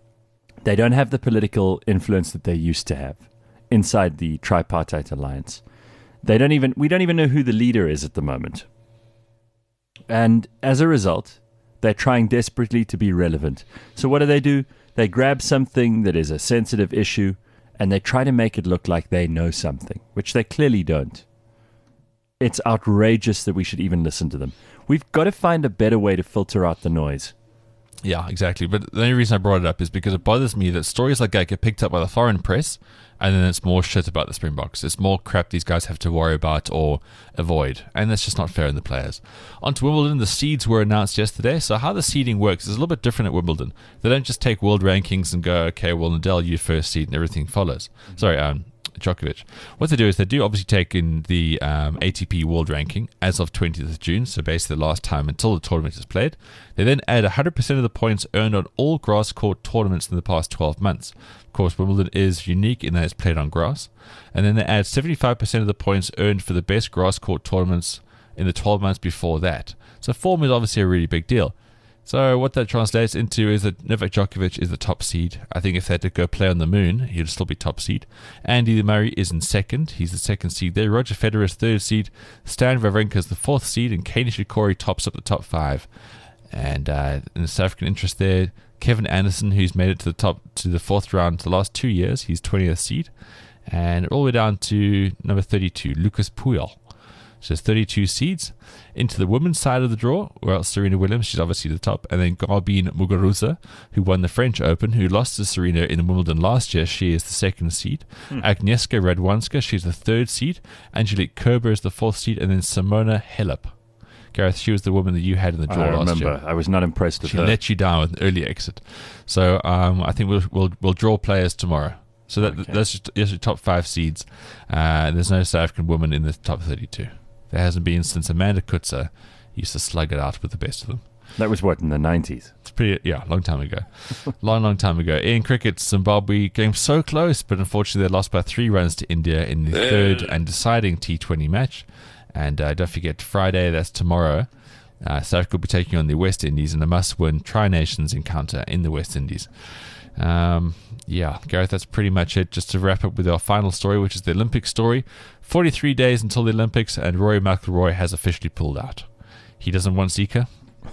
They don't have the political influence that they used to have inside the tripartite alliance. They don't even we don't even know who the leader is at the moment. And as a result, they're trying desperately to be relevant. So what do they do? They grab something that is a sensitive issue and they try to make it look like they know something, which they clearly don't. It's outrageous that we should even listen to them. We've got to find a better way to filter out the noise. Yeah, exactly. But the only reason I brought it up is because it bothers me that stories like that get picked up by the foreign press, and then it's more shit about the Springboks. It's more crap these guys have to worry about or avoid, and that's just not fair on the players. On to Wimbledon, the seeds were announced yesterday. So how the seeding works is a little bit different at Wimbledon. They don't just take world rankings and go, okay, well, Nadal, you first seed, and everything follows. Sorry, um, Djokovic. What they do is they do obviously take in the um, A T P World Ranking as of twentieth of June, so basically the last time until the tournament is played. They then add one hundred percent of the points earned on all grass court tournaments in the past twelve months. Of course, Wimbledon is unique in that it's played on grass. And then they add seventy-five percent of the points earned for the best grass court tournaments in the twelve months before that. So form is obviously a really big deal. So what that translates into is that Novak Djokovic is the top seed. I think if they had to go play on the moon, he'd still be top seed. Andy Murray is in second. He's the second seed there. Roger Federer is third seed. Stan Wawrinka is the fourth seed. And Kei Nishikori tops up the top five. And uh, in the South African interest there, Kevin Anderson, who's made it to the top to the fourth round the last two years. He's twentieth seed. And all the way down to number thirty-two, Lucas Puyol. So there's thirty-two seeds. Into the women's side of the draw, well, Serena Williams, she's obviously the top, and then Garbine Muguruza, who won the French Open, who lost to Serena in Wimbledon last year. She is the second seed. Hmm. Agnieszka Radwanska, she's the third seed. Angelique Kerber is the fourth seed, and then Simona Halep. Gareth, she was the woman that you had in the draw I last remember. year. I was not impressed with she her. She let you down with an early exit. So um, I think we'll, we'll we'll draw players tomorrow. So that Okay. that's just, that's your top five seeds. Uh, there's no South African woman in the top thirty-two. There hasn't been since Amanda Kutzer used to slug it out with the best of them. That was what, in the nineties? It's pretty, yeah, long time ago. long, long time ago. In cricket, Zimbabwe came so close, but unfortunately they lost by three runs to India in the third and deciding T twenty match. And uh, don't forget, Friday, that's tomorrow, uh, South Africa will be taking on the West Indies in a must-win Tri-Nations encounter in the West Indies. Um, yeah, Gareth, that's pretty much it. Just to wrap up with our final story, which is the Olympic story. forty-three days until the Olympics, and Rory McIlroy has officially pulled out. He doesn't want Zika.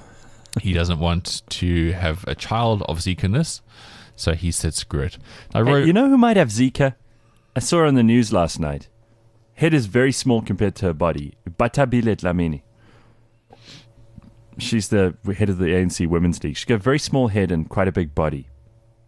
He doesn't want to have a child of Zika-ness, so he said screw it. Now, Rory, Hey, you know who might have Zika? I saw her on the news last night. Head is very small compared to her body. Batabile Dlamini. She's the head of the A N C Women's League. She's got a very small head and quite a big body.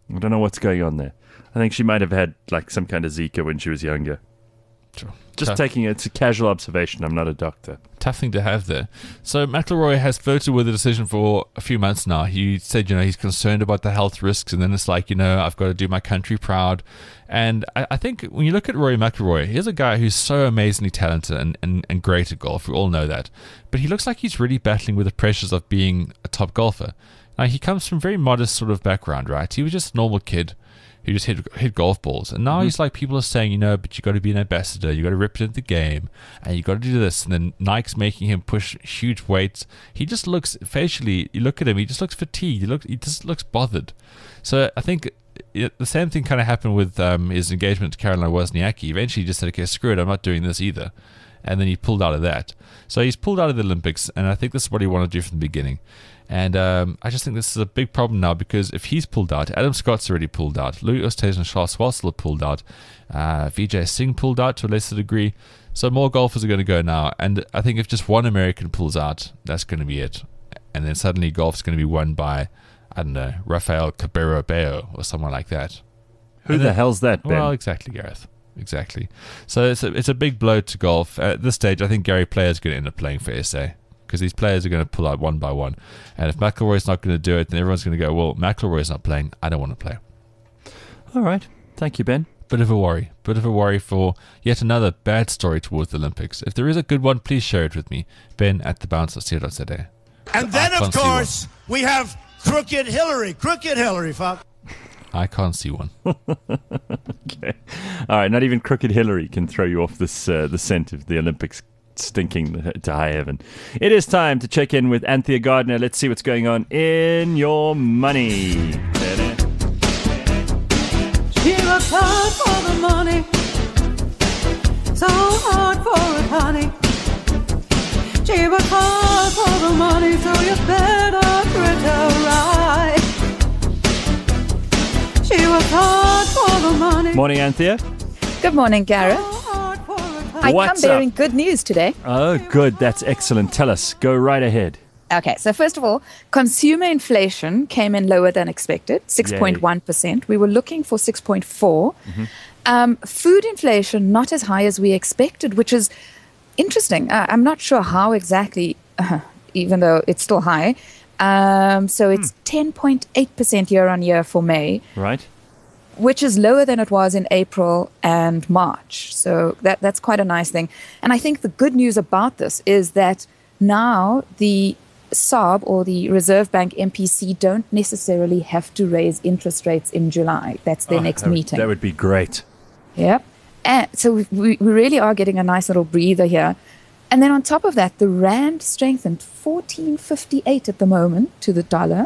I don't know what's going on there. I think she might have had like some kind of Zika when she was younger. Sure. Just Tough. taking it, it's a casual observation. I'm not a doctor. Tough thing to have there. So McIlroy has flirted with the decision for a few months now. He said, you know, he's concerned about the health risks, and then it's like, you know, I've got to do my country proud. And I, I think when you look at Rory McIlroy, he's a guy who's so amazingly talented and, and, and great at golf. We all know that. But he looks like he's really battling with the pressures of being a top golfer. Now, he comes from a very modest sort of background, right? He was just a normal kid who just hit hit golf balls. And now mm-hmm. he's like, people are saying, you know, but you got to be an ambassador, you got to represent the game, and you got to do this. And then Nike's making him push huge weights. He just looks, facially, you look at him, he just looks fatigued. He, look, he just looks bothered. So I think it, the same thing kind of happened with um, his engagement to Caroline Wozniacki. Eventually he just said, okay, screw it, I'm not doing this either. And then he pulled out of that. So he's pulled out of the Olympics, and I think this is what he wanted to do from the beginning. And um, I just think this is a big problem now, because if he's pulled out, Adam Scott's already pulled out, Louis Oosthuizen and Charles Schwartzel pulled out, uh, Vijay Singh pulled out to a lesser degree. So more golfers are going to go now. And I think if just one American pulls out, that's going to be it. And then suddenly golf's going to be won by, I don't know, Rafael Cabrera Bello or someone like that. Who and the then, hell's that, Ben? Well, exactly, Gareth. Exactly. So it's a, it's a big blow to golf. At this stage, I think Gary Player is going to end up playing for S A, because these players are going to pull out one by one. And if McIlroy's not going to do it, then everyone's going to go, well, McIlroy's not playing, I don't want to play. All right. Thank you, Ben. Bit of a worry. Bit of a worry for yet another bad story towards the Olympics. If there is a good one, please share it with me. Ben at the bounce dot co dot za. And then, of course, we have Crooked Hillary. Crooked Hillary, fuck. I can't see one. Okay. All right. Not even Crooked Hillary can throw you off this uh, the scent of the Olympics stinking to high heaven. It is time to check in with Anthea Gardner. Let's see what's going on in your money. She worked hard for the money, so hard for it, honey. She worked hard for the money, so you better treat her right. She worked hard for the money. Morning, Anthea. Good morning, Gareth. I What's come bearing up? good news today. Oh, good. That's excellent. Tell us. Go right ahead. Okay, so first of all, consumer inflation came in lower than expected, six point one percent. We were looking for six point four. Mm-hmm. Um, food inflation, not as high as we expected, which is interesting. Uh, I'm not sure how exactly, uh, even though it's still high. Um, so it's hmm. ten point eight percent year on year for May. Right. Which is lower than it was in April and March. So that that's quite a nice thing. And I think the good news about this is that now the S A R B or the Reserve Bank M P C don't necessarily have to raise interest rates in July. That's their oh, next that would, meeting. That would be great. Yep. And so we, we really are getting a nice little breather here. And then on top of that, the rand strengthened fourteen fifty-eight at the moment to the dollar.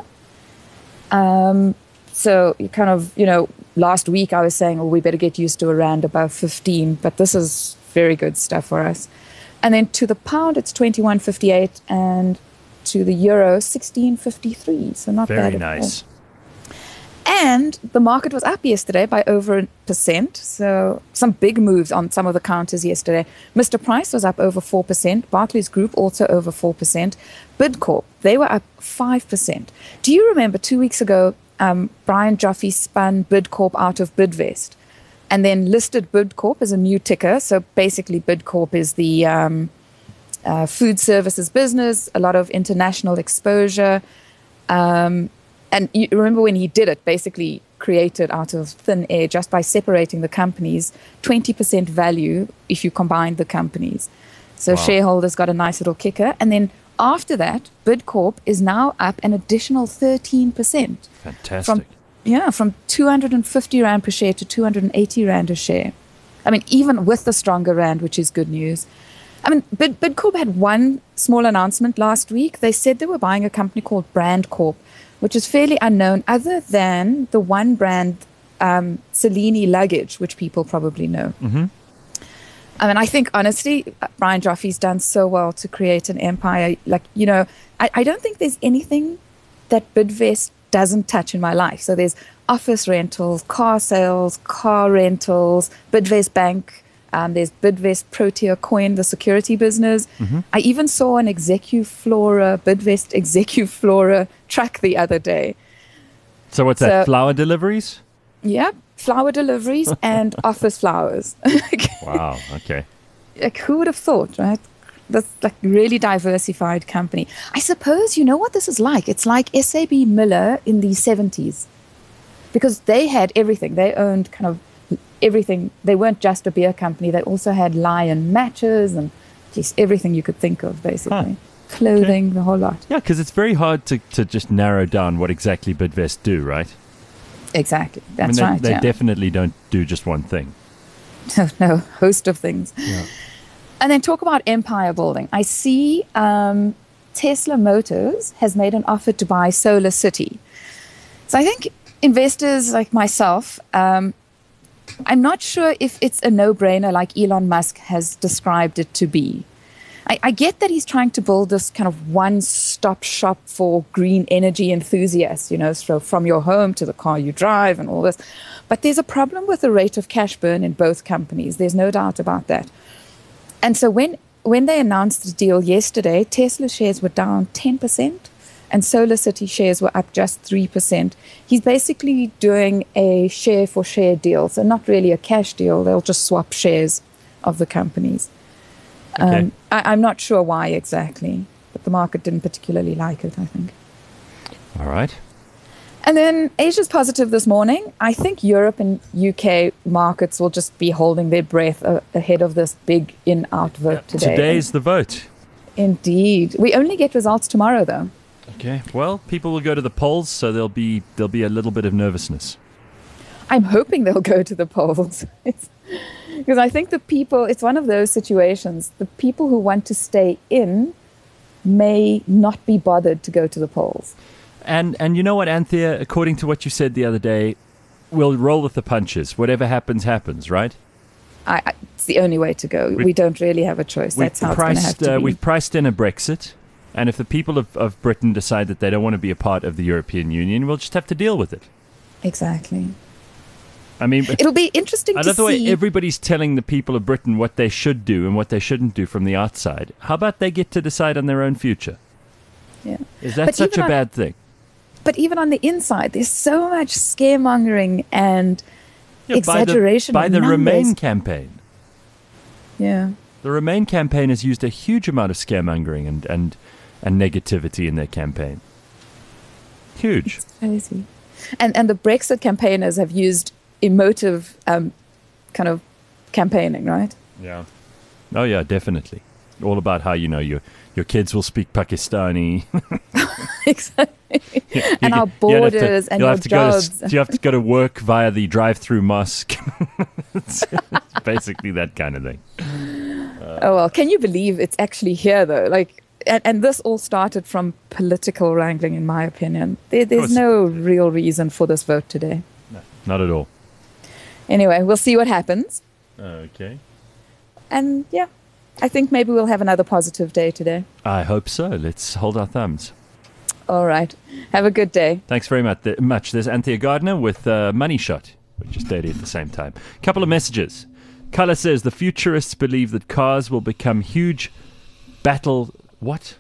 Um, so you kind of, you know, last week I was saying, well, we better get used to a rand above fifteen, but this is very good stuff for us. And then to the pound, it's twenty-one fifty-eight, and to the euro, sixteen fifty-three. So not very bad at nice. all. And the market was up yesterday by over a percent. So some big moves on some of the counters yesterday. Mister Price was up over four percent. Barclays Group also over four percent. Bidcorp, they were up five percent. Do you remember two weeks ago, um, Brian Joffe spun Bidcorp out of Bidvest and then listed Bidcorp as a new ticker? So basically Bidcorp is the um, uh, food services business, a lot of international exposure. Um And you remember when he did it, basically created out of thin air just by separating the companies, twenty percent value if you combine the companies. So wow. Shareholders got a nice little kicker. And then after that, Bidcorp is now up an additional thirteen percent. Fantastic. From, yeah, from two hundred fifty rand per share to two hundred eighty rand a share. I mean, even with the stronger rand, which is good news. I mean, Bid, Bidcorp had one small announcement last week. They said they were buying a company called BrandCorp, which is fairly unknown other than the one brand, um, Cellini luggage, which people probably know. Mm-hmm. I mean, I think, honestly, Brian Joffe's done so well to create an empire. Like, you know, I, I don't think there's anything that Bidvest doesn't touch in my life. So there's office rentals, car sales, car rentals, Bidvest Bank. Um, there's Bidvest Protea Coin, the security business. Mm-hmm. I even saw an Execuflora, Bidvest Execuflora truck the other day. So what's So- that? Flower deliveries? Yeah, flower deliveries and office flowers. Wow. Okay. Like, who would have thought, right? That's like really diversified company. I suppose you know what this is like. It's like S A B Miller in the seventies, because they had everything. They owned kind of everything. They weren't just a beer company. They also had Lion matches and just everything you could think of, basically. Clothing, okay. The whole lot. Yeah, because it's very hard to, to just narrow down what exactly Bidvest do, right? Exactly. That's I mean, they, right. They yeah. definitely don't do just one thing. No, no, host of things. Yeah. And then talk about empire building. I see um, Tesla Motors has made an offer to buy Solar City. So I think investors like myself, um, I'm not sure if it's a no-brainer like Elon Musk has described it to be. I, I get that he's trying to build this kind of one-stop shop for green energy enthusiasts, you know, so from your home to the car you drive and all this. But there's a problem with the rate of cash burn in both companies. There's no doubt about that. And so when, when they announced the deal yesterday, Tesla shares were down ten percent and Solar City shares were up just three percent. He's basically doing a share-for-share deal, so not really a cash deal. They'll just swap shares of the companies. Okay. Um, I, I'm not sure why exactly, but the market didn't particularly like it, I think. All right. And then Asia's positive this morning. I think Europe and U K markets will just be holding their breath uh, ahead of this big in-out vote today. Today's the vote. Indeed. We only get results tomorrow, though. Okay. Well, people will go to the polls, so there'll be there'll be a little bit of nervousness. I'm hoping they'll go to the polls. It's, because I think the people, it's one of those situations, the people who want to stay in may not be bothered to go to the polls. And and you know what, Anthea, according to what you said the other day, we'll roll with the punches. Whatever happens, happens, right? I, I, it's the only way to go. We've, we don't really have a choice. That's how it's going to have to uh, be. We've priced in a Brexit. And if the people of, of Britain decide that they don't want to be a part of the European Union, we'll just have to deal with it. Exactly. I mean, it'll be interesting I to love the way see. everybody's telling the people of Britain what they should do and what they shouldn't do from the outside. How about they get to decide on their own future? Yeah. Is that But such even a on- bad thing? But even on the inside, there's so much scaremongering and Yeah, exaggeration by the, by of the numbers. Remain campaign. Yeah. The Remain campaign has used a huge amount of scaremongering and, and, and negativity in their campaign. Huge. It's crazy. And and the Brexit campaigners have used emotive um, kind of campaigning, right? Yeah. Oh, yeah, definitely. All about how, you know, your your kids will speak Pakistani. Exactly. You- And you- our you'll have to- borders and you'll your have to go to jobs. s- you have to go to work via the drive-through mosque. It's basically that kind of thing. Oh, well, can you believe it's actually here, though? Like, and, and this all started from political wrangling, in my opinion. There, there's course. no real reason for this vote today. Not at all. Anyway, we'll see what happens. Okay. And yeah, I think maybe we'll have another positive day today. I hope so. Let's hold our thumbs. All right. Have a good day. Thanks very much. Th- much. There's Anthea Gardner with uh, Money Shot, which is daily at the same time. Couple of messages. Color says the futurists believe that cars will become huge battle. What?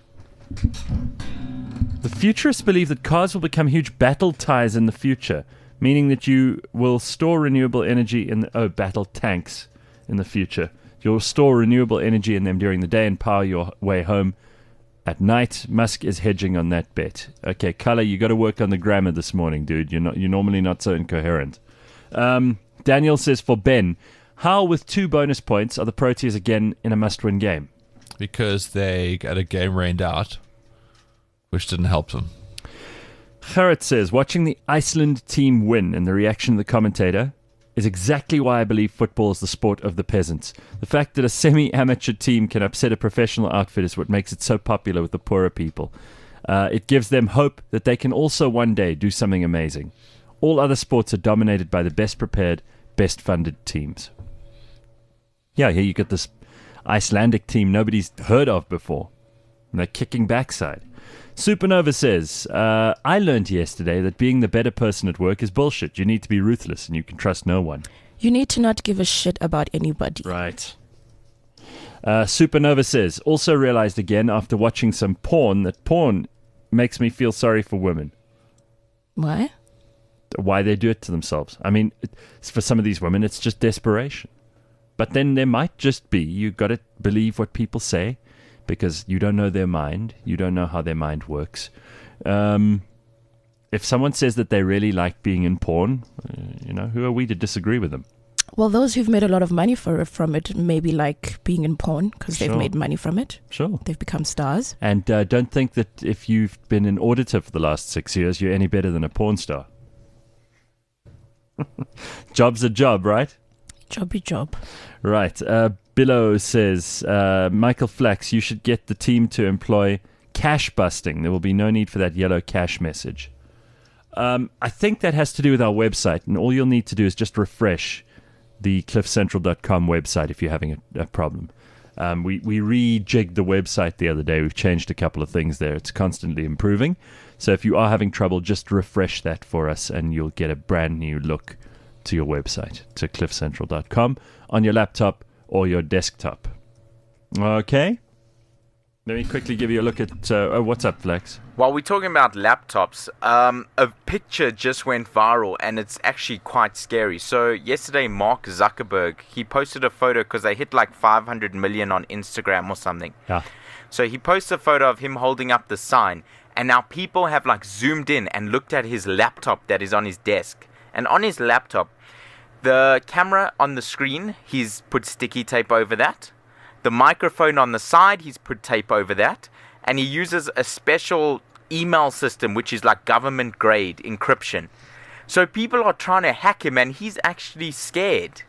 The futurists believe that cars will become huge battle ties in the future, meaning that you will store renewable energy in the, oh battle tanks in the future. You'll store renewable energy in them during the day and power your way home at night. Musk is hedging on that bet. Okay, Color, you got to work on the grammar this morning, dude. You're not. You're normally not so incoherent. Um, Daniel says for Ben, how with two bonus points are the Proteas again in a must-win game? Because they got a game rained out, which didn't help them. Gerrit says, watching the Iceland team win and the reaction of the commentator is exactly why I believe football is the sport of the peasants. The fact that a semi-amateur team can upset a professional outfit is what makes it so popular with the poorer people. Uh, it gives them hope that they can also one day do something amazing. All other sports are dominated by the best prepared, best funded teams. Yeah, here you got this Icelandic team nobody's heard of before. And they're kicking backside. Supernova says, uh, I learned yesterday that being the better person at work is bullshit. You need to be ruthless and you can trust no one. You need to not give a shit about anybody. Right. Uh, Supernova says, also realized again after watching some porn that porn makes me feel sorry for women. Why? why they do it to themselves. I mean, it's, for some of these women, it's just desperation. But then there might just be, you've got to believe what people say, because you don't know their mind. You don't know how their mind works. Um, if someone says that they really like being in porn, uh, you know, who are we to disagree with them? Well, those who've made a lot of money for from it maybe like being in porn because they've Sure. made money from it. Sure. They've become stars. And uh, don't think that if you've been an auditor for the last six years, you're any better than a porn star. Job's a job, right? Jobby job. Right. Uh, Billow says, uh, Michael Flax, you should get the team to employ cache busting. There will be no need for that yellow cache message. Um, I think that has to do with our website, and all you'll need to do is just refresh the cliff central dot com website if you're having a, a problem. Um, we, we rejigged the website the other day. We've changed a couple of things there. It's constantly improving. So if you are having trouble, just refresh that for us, and you'll get a brand new look to your website, to cliff central dot com, on your laptop or your desktop. Okay? Let me quickly give you a look at... Uh, oh, what's up, Flex? While we're talking about laptops, um, a picture just went viral, and it's actually quite scary. So yesterday, Mark Zuckerberg, he posted a photo because they hit like five hundred million on Instagram or something. Yeah. So he posted a photo of him holding up the sign, and now people have like zoomed in and looked at his laptop that is on his desk. And on his laptop, the camera on the screen, he's put sticky tape over that. The microphone on the side, he's put tape over that. And he uses a special email system, which is like government grade encryption. So people are trying to hack him, and he's actually scared.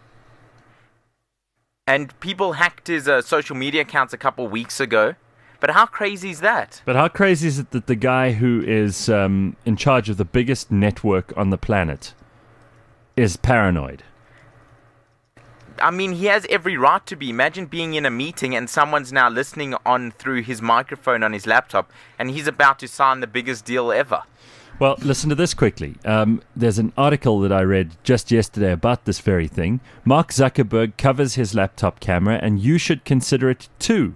And people hacked his uh, social media accounts a couple weeks ago. But how crazy is that? But how crazy is it that the guy who is um, in charge of the biggest network on the planet is paranoid? I mean, he has every right to be. Imagine being in a meeting and someone's now listening on through his microphone on his laptop, and he's about to sign the biggest deal ever. Well, listen to this quickly. Um, there's an article that I read just yesterday about this very thing. Mark Zuckerberg covers his laptop camera, and you should consider it too.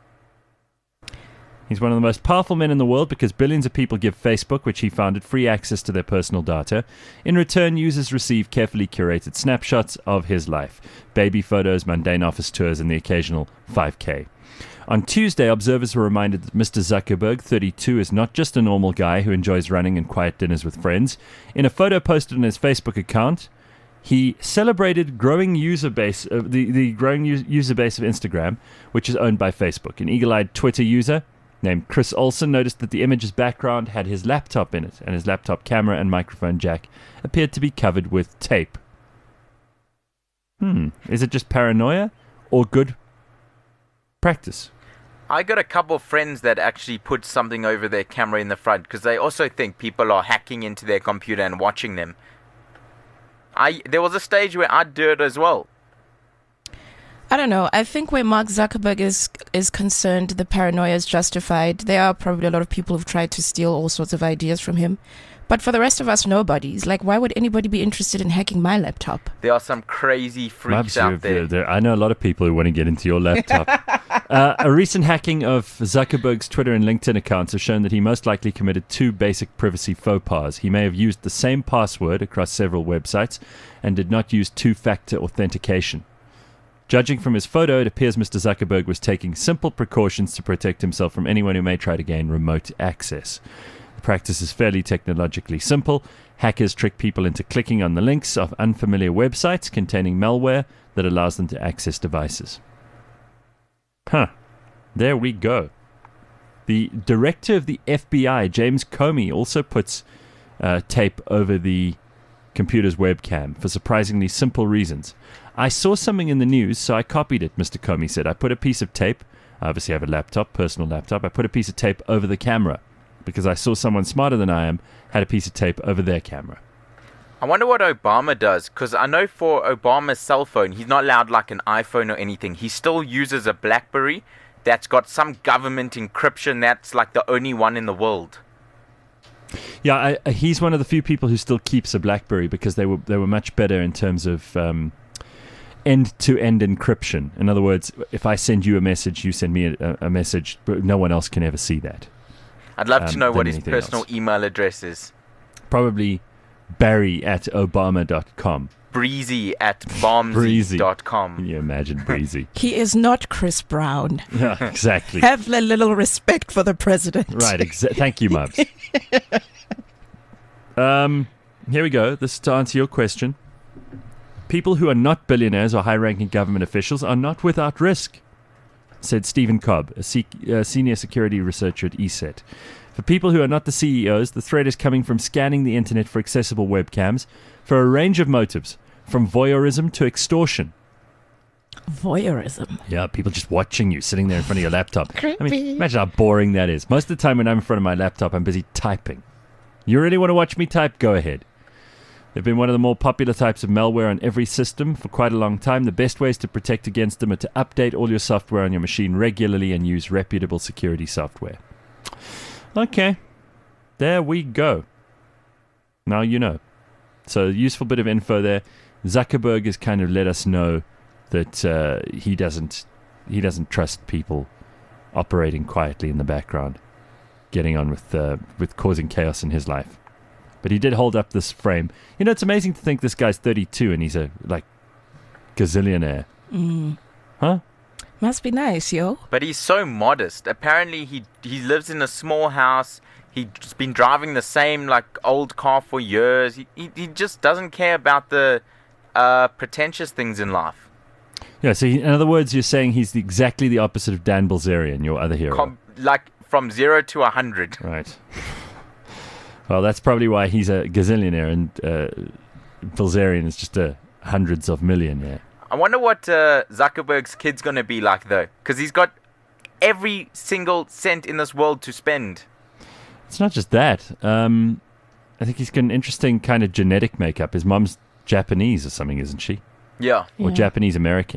He's one of the most powerful men in the world because billions of people give Facebook, which he founded, free access to their personal data. In return, users receive carefully curated snapshots of his life, baby photos, mundane office tours, and the occasional five K. On Tuesday, observers were reminded that Mister Zuckerberg, thirty-two, is not just a normal guy who enjoys running and quiet dinners with friends. In a photo posted on his Facebook account, he celebrated growing user base, uh, the, the growing u- user base of Instagram, which is owned by Facebook. An eagle-eyed Twitter user named Chris Olsen noticed that the image's background had his laptop in it, and his laptop camera and microphone jack appeared to be covered with tape. Hmm, is it just paranoia or good practice? I got a couple of friends that actually put something over their camera in the front because they also think people are hacking into their computer and watching them. I There was a stage where I'd do it as well. I don't know. I think where Mark Zuckerberg is is concerned, the paranoia is justified. There are probably a lot of people who've tried to steal all sorts of ideas from him. But for the rest of us nobodies, like, why would anybody be interested in hacking my laptop? There are some crazy freaks Mabs, out you're- there. there- I know a lot of people who want to get into your laptop. uh, a recent hacking of Zuckerberg's Twitter and LinkedIn accounts has shown that he most likely committed two basic privacy faux pas. He may have used the same password across several websites and did not use two-factor authentication. Judging from his photo, it appears Mister Zuckerberg was taking simple precautions to protect himself from anyone who may try to gain remote access. The practice is fairly technologically simple. Hackers trick people into clicking on the links of unfamiliar websites containing malware that allows them to access devices. Huh. There we go. The director of the F B I, James Comey, also puts uh, tape over the computer's webcam for surprisingly simple reasons. I saw something in the news, so I copied it, Mister Comey said. I put a piece of tape, I obviously have a laptop, personal laptop, I put a piece of tape over the camera because I saw someone smarter than I am had a piece of tape over their camera. I wonder what Obama does, because I know for Obama's cell phone, he's not allowed like an iPhone or anything. He still uses a BlackBerry that's got some government encryption that's like the only one in the world. Yeah, I, I, he's one of the few people who still keeps a BlackBerry because they were they were much better in terms of um, end-to-end encryption. In other words, if I send you a message, you send me a, a message, but no one else can ever see that. I'd love Um, to know than what his anything personal else. email address is. Probably Barry at Obama dot com. Breezy at bombsy dot com. Can you imagine Breezy? He is not Chris Brown. Yeah, exactly. Have a little respect for the president. Right. Exa- thank you, Mubs. um, here we go. This is to answer your question. People who are not billionaires or high-ranking government officials are not without risk, said Stephen Cobb, a, se- a senior security researcher at E S E T. For people who are not the C E Os, the threat is coming from scanning the internet for accessible webcams for a range of motives, from voyeurism to extortion. Voyeurism? Yeah, people just watching you, sitting there in front of your laptop. Creepy. I mean, imagine how boring that is. Most of the time when I'm in front of my laptop, I'm busy typing. You really want to watch me type? Go ahead. They've been one of the more popular types of malware on every system for quite a long time. The best ways to protect against them are to update all your software on your machine regularly and use reputable security software. Okay. There we go. Now you know. So, useful bit of info there. Zuckerberg has kind of let us know that uh, he doesn't he doesn't trust people operating quietly in the background, getting on with uh, with causing chaos in his life. But he did hold up this frame. You know, it's amazing to think this guy's thirty-two and he's a, like, gazillionaire. Mm. Huh? Must be nice, yo. But he's so modest. Apparently, he he lives in a small house. He's been driving the same, like, old car for years. He he, he just doesn't care about the uh, pretentious things in life. Yeah, so he, in other words, you're saying he's the, exactly the opposite of Dan Bilzerian, your other hero. Com- like, from zero to a hundred. Right. Well, that's probably why he's a gazillionaire and uh, Bilzerian is just a hundreds of millionaire. I wonder what uh, Zuckerberg's kid's going to be like, though. Because he's got every single cent in this world to spend. It's not just that. Um, I think he's got an interesting kind of genetic makeup. His mom's Japanese or something, isn't she? Yeah. Or yeah. Japanese American.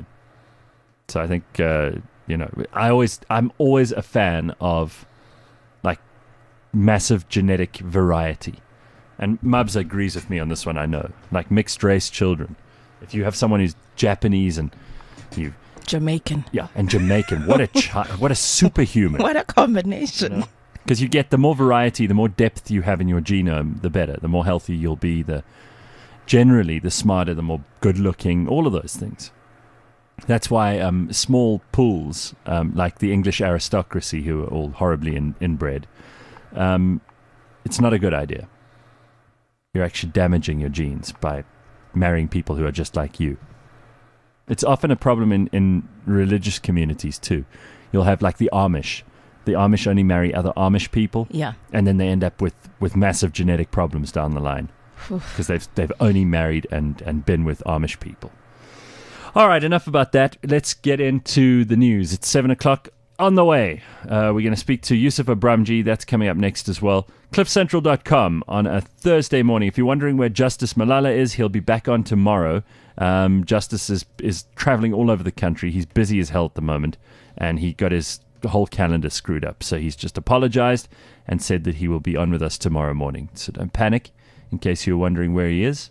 So I think, uh, you know, I always, I'm always a fan of, like, massive genetic variety. And Mubs agrees with me on this one, I know. Like mixed race children. If you have someone who's Japanese and you Jamaican. Yeah, and Jamaican. What a chi- what a superhuman. What a combination. Because you, know? you get the more variety, the more depth you have in your genome, the better. The more healthy you'll be, the generally the smarter, the more good looking, all of those things. That's why um, small pools, um, like the English aristocracy, who are all horribly in, inbred, um, it's not a good idea. You're actually damaging your genes by marrying people who are just like you. It's often a problem in, in religious communities too. You'll have like the Amish. The Amish only marry other Amish people. Yeah. And then they end up with, with massive genetic problems down the line. Because they've they've only married and, and been with Amish people. All right, enough about that. Let's get into the news. It's seven o'clock on the way. Uh, we're going to speak to Yusuf Abramji. That's coming up next as well. cliff central dot com on a Thursday morning. If you're wondering where Justice Malala is, he'll be back on tomorrow. Um, Justice is, is traveling all over the country. He's busy as hell at the moment, and he got his whole calendar screwed up. So he's just apologized and said that he will be on with us tomorrow morning. So don't panic. In case you're wondering where he is,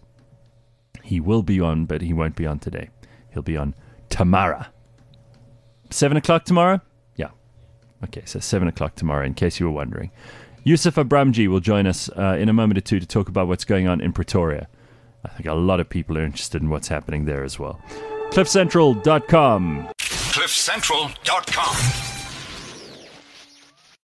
he will be on, but he won't be on today. He'll be on tomorrow. Seven o'clock tomorrow? Yeah. Okay, so seven o'clock tomorrow, in case you were wondering. Yusuf Abramji will join us uh, in a moment or two to talk about what's going on in Pretoria. I think a lot of people are interested in what's happening there as well. cliff central dot com. cliff central dot com